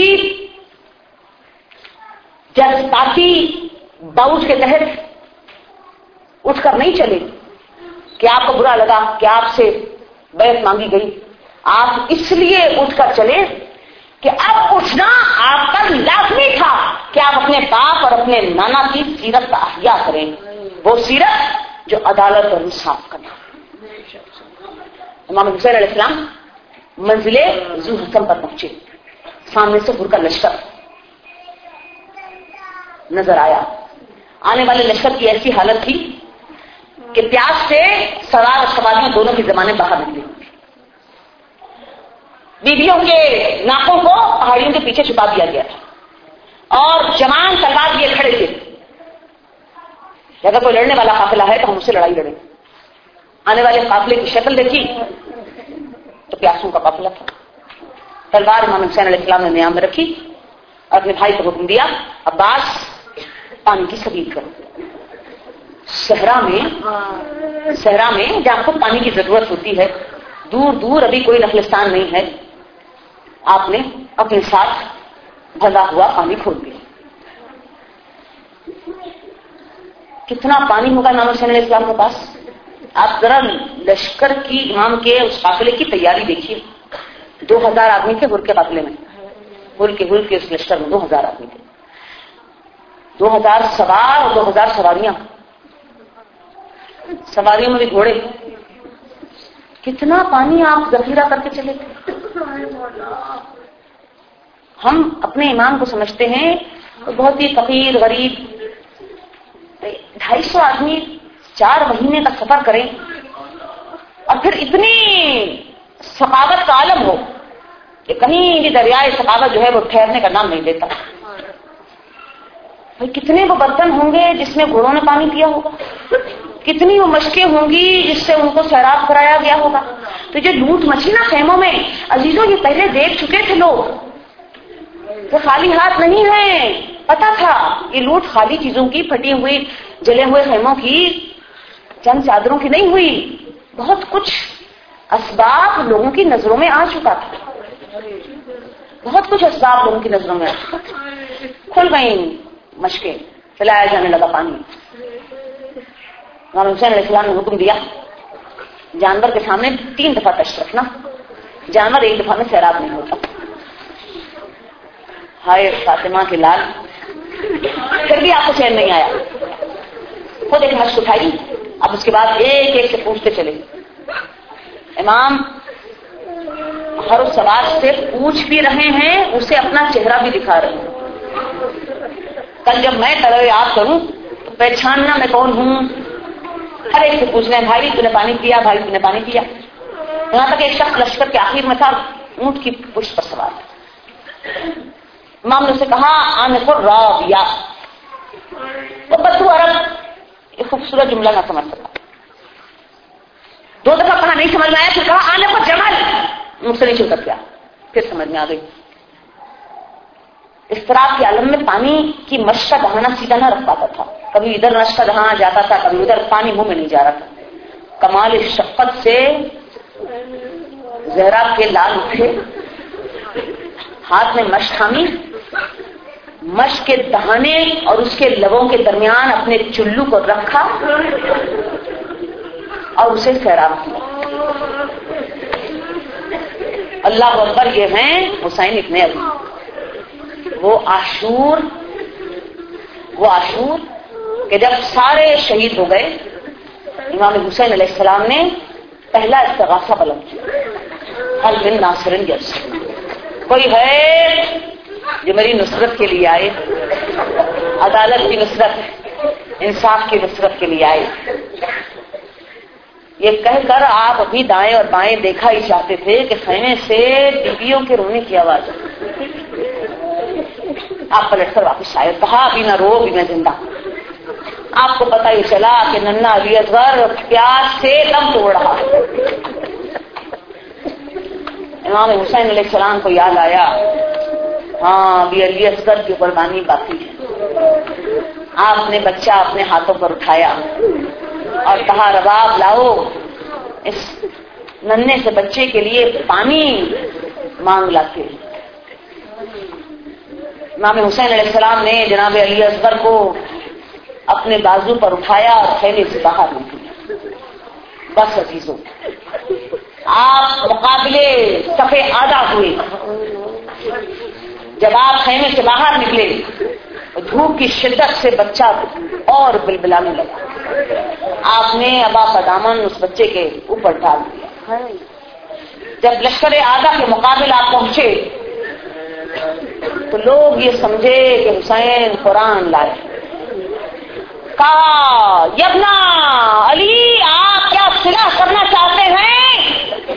جذباتی باؤچ کے تحت اٹھ کر نہیں چلے کہ آپ کو برا لگا کہ آپ سے بیعت مانگی گئی. آپ اس لیے اٹھ کر چلے کہ اب اٹھنا آپ پر لازمی تھا کہ آپ اپنے باپ اور اپنے نانا کی سیرت کا احیاء کریں، وہ سیرت جو عدالت اور انصاف کا نام. امام حسین علیہ السلام منزل ذو حسن پر پہنچے. سامنے سے برقع لشکر نظر آیا. آنے والے لشکر کی ایسی حالت تھی کہ پیاس سے سوار اور سواریاں دونوں کی زبانیں باہر نکلی. بیویوں کے ناکوں کو پہاڑیوں کے پیچھے چھپا دیا گیا تھا اور جوان تلوار لیے کھڑے تھے. اگر کوئی لڑنے والا قافلہ ہے تو ہم اسے لڑائی لڑیں. آنے والے قافلے کی شکل دیکھی تو پیاسوں کا قافلہ تھا. تلوار امام حسین علیہ السلام نے نیام میں رکھی اور اپنے بھائی کو حکم دیا، عباس پانی کی سبیل کرو. صحرا میں صحرا میں جہاں خود پانی کی ضرورت ہوتی ہے، دور دور ابھی کوئی نخلستان نہیں ہے، آپ نے اپنے ساتھ بھلا ہوا پانی کھول دیا. کتنا پانی ہوگا امام حسین علیہ السلام کے پاس؟ آپ ذرا لشکر کی امام کے اس قافلے کی تیاری دیکھیے. دو ہزار آدمی تھے ہر کے قافلے میں، ہر کے ہر کے اس لشکر میں دو ہزار آدمی تھے. دو ہزار سوار اور دو ہزار سواریاں، سواریوں میں بھی گھوڑے. کتنا پانی آپ ذخیرہ کر کے چلے تھے. ہم اپنے امام کو سمجھتے ہیں بہت ہی فقیر غریب. ڈھائی سو آدمی چار مہینے کا سفر کریں اور پھر اتنی ثقافت کا عالم ہو کہ کہیں بھی دریائے ثقافت جو ہے وہ ٹھہرنے کا نام نہیں لیتا. کتنے وہ برتن ہوں گے جس میں گھوڑوں نے پانی پیا ہوگا، کتنی وہ مشقیں ہوں گی جس سے ان کو سیراب کرایا گیا ہوگا. تو یہ لوٹ مچی نا خیموں میں، عزیزوں یہ پہلے دیکھ چکے تھے لوگ، وہ خالی ہاتھ نہیں ہیں. پتا تھا یہ لوٹ خالی چیزوں کی، پھٹی ہوئی جلے ہوئے خیموں کی، چند چادروں کی نہیں ہوئی. بہت کچھ اسباب لوگوں کی نظروں میں آ چکا تھا، بہت کچھ اسباب لوگوں کی نظروں میں آ چکا تھا. کھل گئی مشقیں، چلایا جانے لگا پانی. امام حسین علیہ السلام نے حکم دیا جانور کے سامنے تین دفعہ تشت رکھنا، جانور ایک دفعہ میں سیراب نہیں ہوتا. ہائے فاطمہ کے لال، پھر بھی آپ کو چین نہیں آیا. خود ایک مشق اٹھائی. اب اس کے بعد ایک ایک سے پوچھتے چلے. امام ہر اس سوال سے پوچھ بھی رہے ہیں، اسے اپنا چہرہ بھی دکھا رہے ہیں. کل جب میں طلب یاد کروں تو پہچاننا میں کون ہوں. ہر ایک سے پوچھ رہے ہیں، بھائی تو نے پانی پیا، بھائی تو نے پانی پیا. یہاں تک ایک شخص لشکر کے آخر میں تھا، اونٹ کی پشت پر سوار. امام نے اسے کہا آنے کو رابیہ، وہ بدو عرب ایک خوبصورت جملہ نہ سمجھ سکا، دو دفعہ کہا نہیں سمجھ میں آیا، پھر کہا آنے کو جمل، مجھ سے نہیں چھوٹ گیا، پھر سمجھ میں آ گئی۔ اس طرح کے عالم میں پانی کی مشق کا دہانا سیدھا نہ رکھ پاتا تھا، کبھی ادھر مشق کا دہانا جاتا تھا، کبھی ادھر، پانی منہ میں نہیں جا رہا تھا۔ کمال شفقت سے زہرا کے لال اٹھے، ہاتھ میں مشق تھامی، مشق کے دہانے اور اس کے لبوں کے درمیان اپنے چلو کو رکھا اور اسے سیراب کیا۔ اللہ اکبر، یہ ہیں حسین ابن علی، وہ عاشور وہ عاشور کہ جب سارے شہید ہو گئے، امام حسین علیہ السلام نے پہلا استغاثہ بلند کیا، حل من ناصر یس، کوئی ہے جو میری نصرت کے لیے آئے، عدالت کی نصرت، انصاف کی نصرت کے لیے آئے۔ یہ کہہ کر آپ ابھی دائیں اور بائیں دیکھا ہی چاہتے تھے کہ خیمے سے بیویوں کے رونے کی آواز آئی۔ آپ پلٹ کر واپس آئے، کہا ابھی نہ رو، ابھی میں زندہ۔ آپ کو پتہ ہی چلا کہ ننھا علی اصغر پیاس سے دم توڑ رہا ہے۔ امام حسین علیہ السلام کو یاد آیا، ہاں ابھی علی اصغر کی قربانی باقی ہے۔ آپ نے بچہ اپنے ہاتھوں پر اٹھایا اور کہا رباب لاؤ، اس ننھے سے بچے کے لیے پانی مانگ لاتے۔ امام حسین علیہ السلام نے جناب علی اصغر کو اپنے بازو پر اٹھایا اور خیمے سے باہر نکلے۔ بس عزیزوں، آپ مقابلے صفے آدھا ہوئے، جب آپ خیمے سے باہر نکلے دھوپ کی شدت سے بچہ اور بلبلانے لگا۔ آپ نے ابا کا دامن اس بچے کے اوپر ڈال دیا۔ جب لشکر آدھا کے مقابل آپ پہنچے تو لوگ یہ سمجھے کہ حسین قرآن لائے۔ کہا یبنا علی، آپ کیا صلح کرنا چاہتے ہیں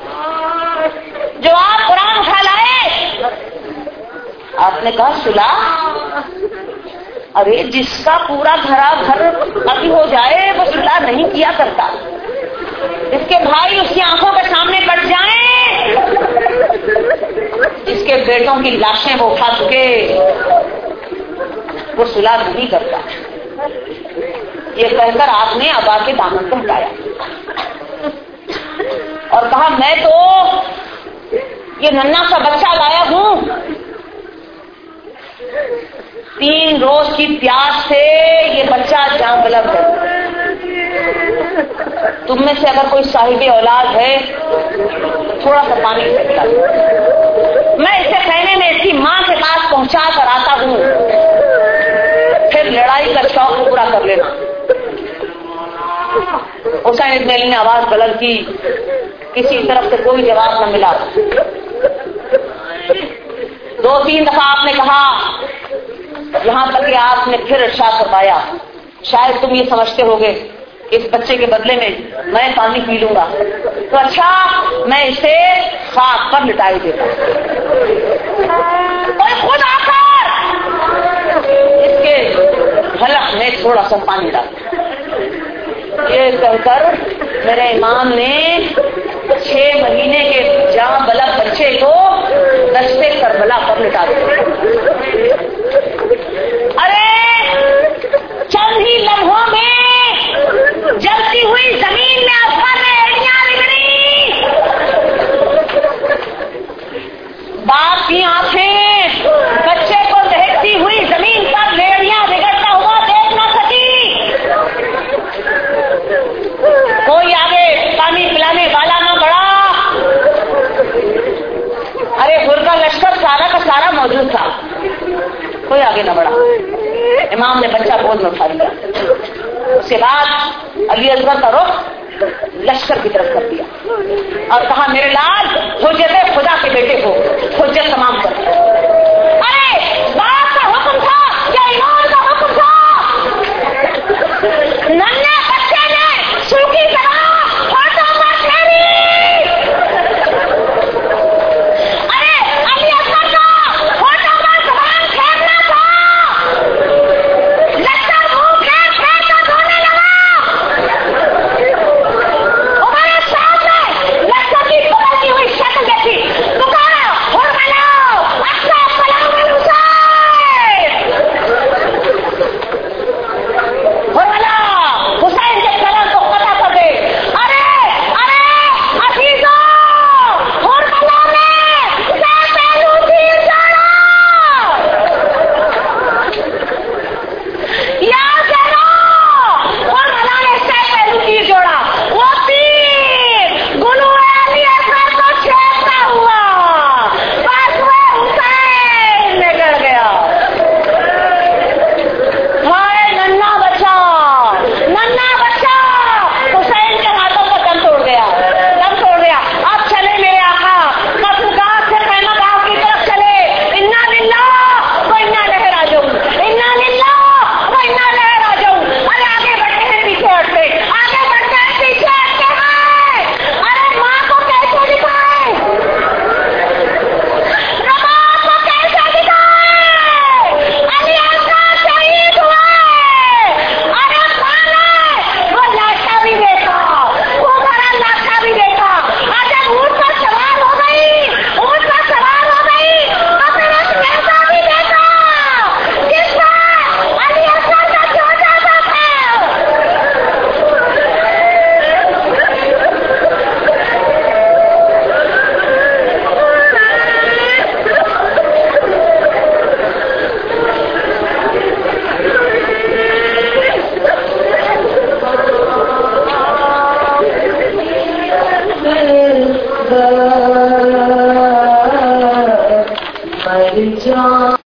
جو آپ قرآن اٹھا لائے؟ آپ نے کہا صلح؟ ارے جس کا پورا گھرا گھر ابھی ہو جائے وہ صلح نہیں کیا کرتا، اس کے بھائی اس کی آنکھوں کے سامنے پڑ جائیں، جس کے بیٹوں کی لاشیں وہ اٹھا چکے، وہ صلح نہیں کرتا۔ یہ کہہ کر آپ نے ابا کے دامن کو ہٹایا اور کہا میں تو یہ ننھا سا بچہ لایا ہوں، تین روز کی پیاس سے یہ بچہ جان بلب ہے، تم میں سے اگر کوئی صاحب اولاد ہے تھوڑا سا پانی پھینکتا، میں اسے خیمے میں اس کی ماں کے پاس پہنچا کر آتا ہوں، پھر لڑائی کا شوق پورا کر لینا۔ حسین ابن علی نے آواز بلند کی، کسی طرف سے کوئی جواب نہ ملا۔ دو تین دفعہ آپ نے کہا، یہاں تک کہ آپ نے پھر ارشاد فرمایا شاید تم یہ سمجھتے ہوگے کہ اس بچے کے بدلے میں میں پانی پی لوں گا، تو اچھا میں اسے خاک پر لٹائی دیتا ہوں، کوئی خود آ کر اس کے حلق میں تھوڑا سا پانی ڈال۔ یہ کہہ کر میرے امام نے چھ مہینے کے جاں بلب بچے کو دشتے کربلا پر لٹا دیا۔ ارے چند ہی لمحوں میں جلتی ہوئی زمین میں آسمان میں ایڑیاں نکلی، باپ کی آنکھیں بچے کو دہکتی ہوئی زمین پر لیڑیاں بگڑتا ہوا دیکھ نہ سکی، کوئی آگے پانی پلانے والا نہ بڑھا۔ ارے غر کا لشکر سارا کا سارا موجود تھا، کوئی آگے نہ بڑھا۔ امام نے بچہ گود میں اٹھا لیا، اس کے بعد علی اصغر کا رخ لشکر کی طرف کر دیا اور کہا میرے لال حجت خدا کے بیٹے کو حجت تمام کر دیا۔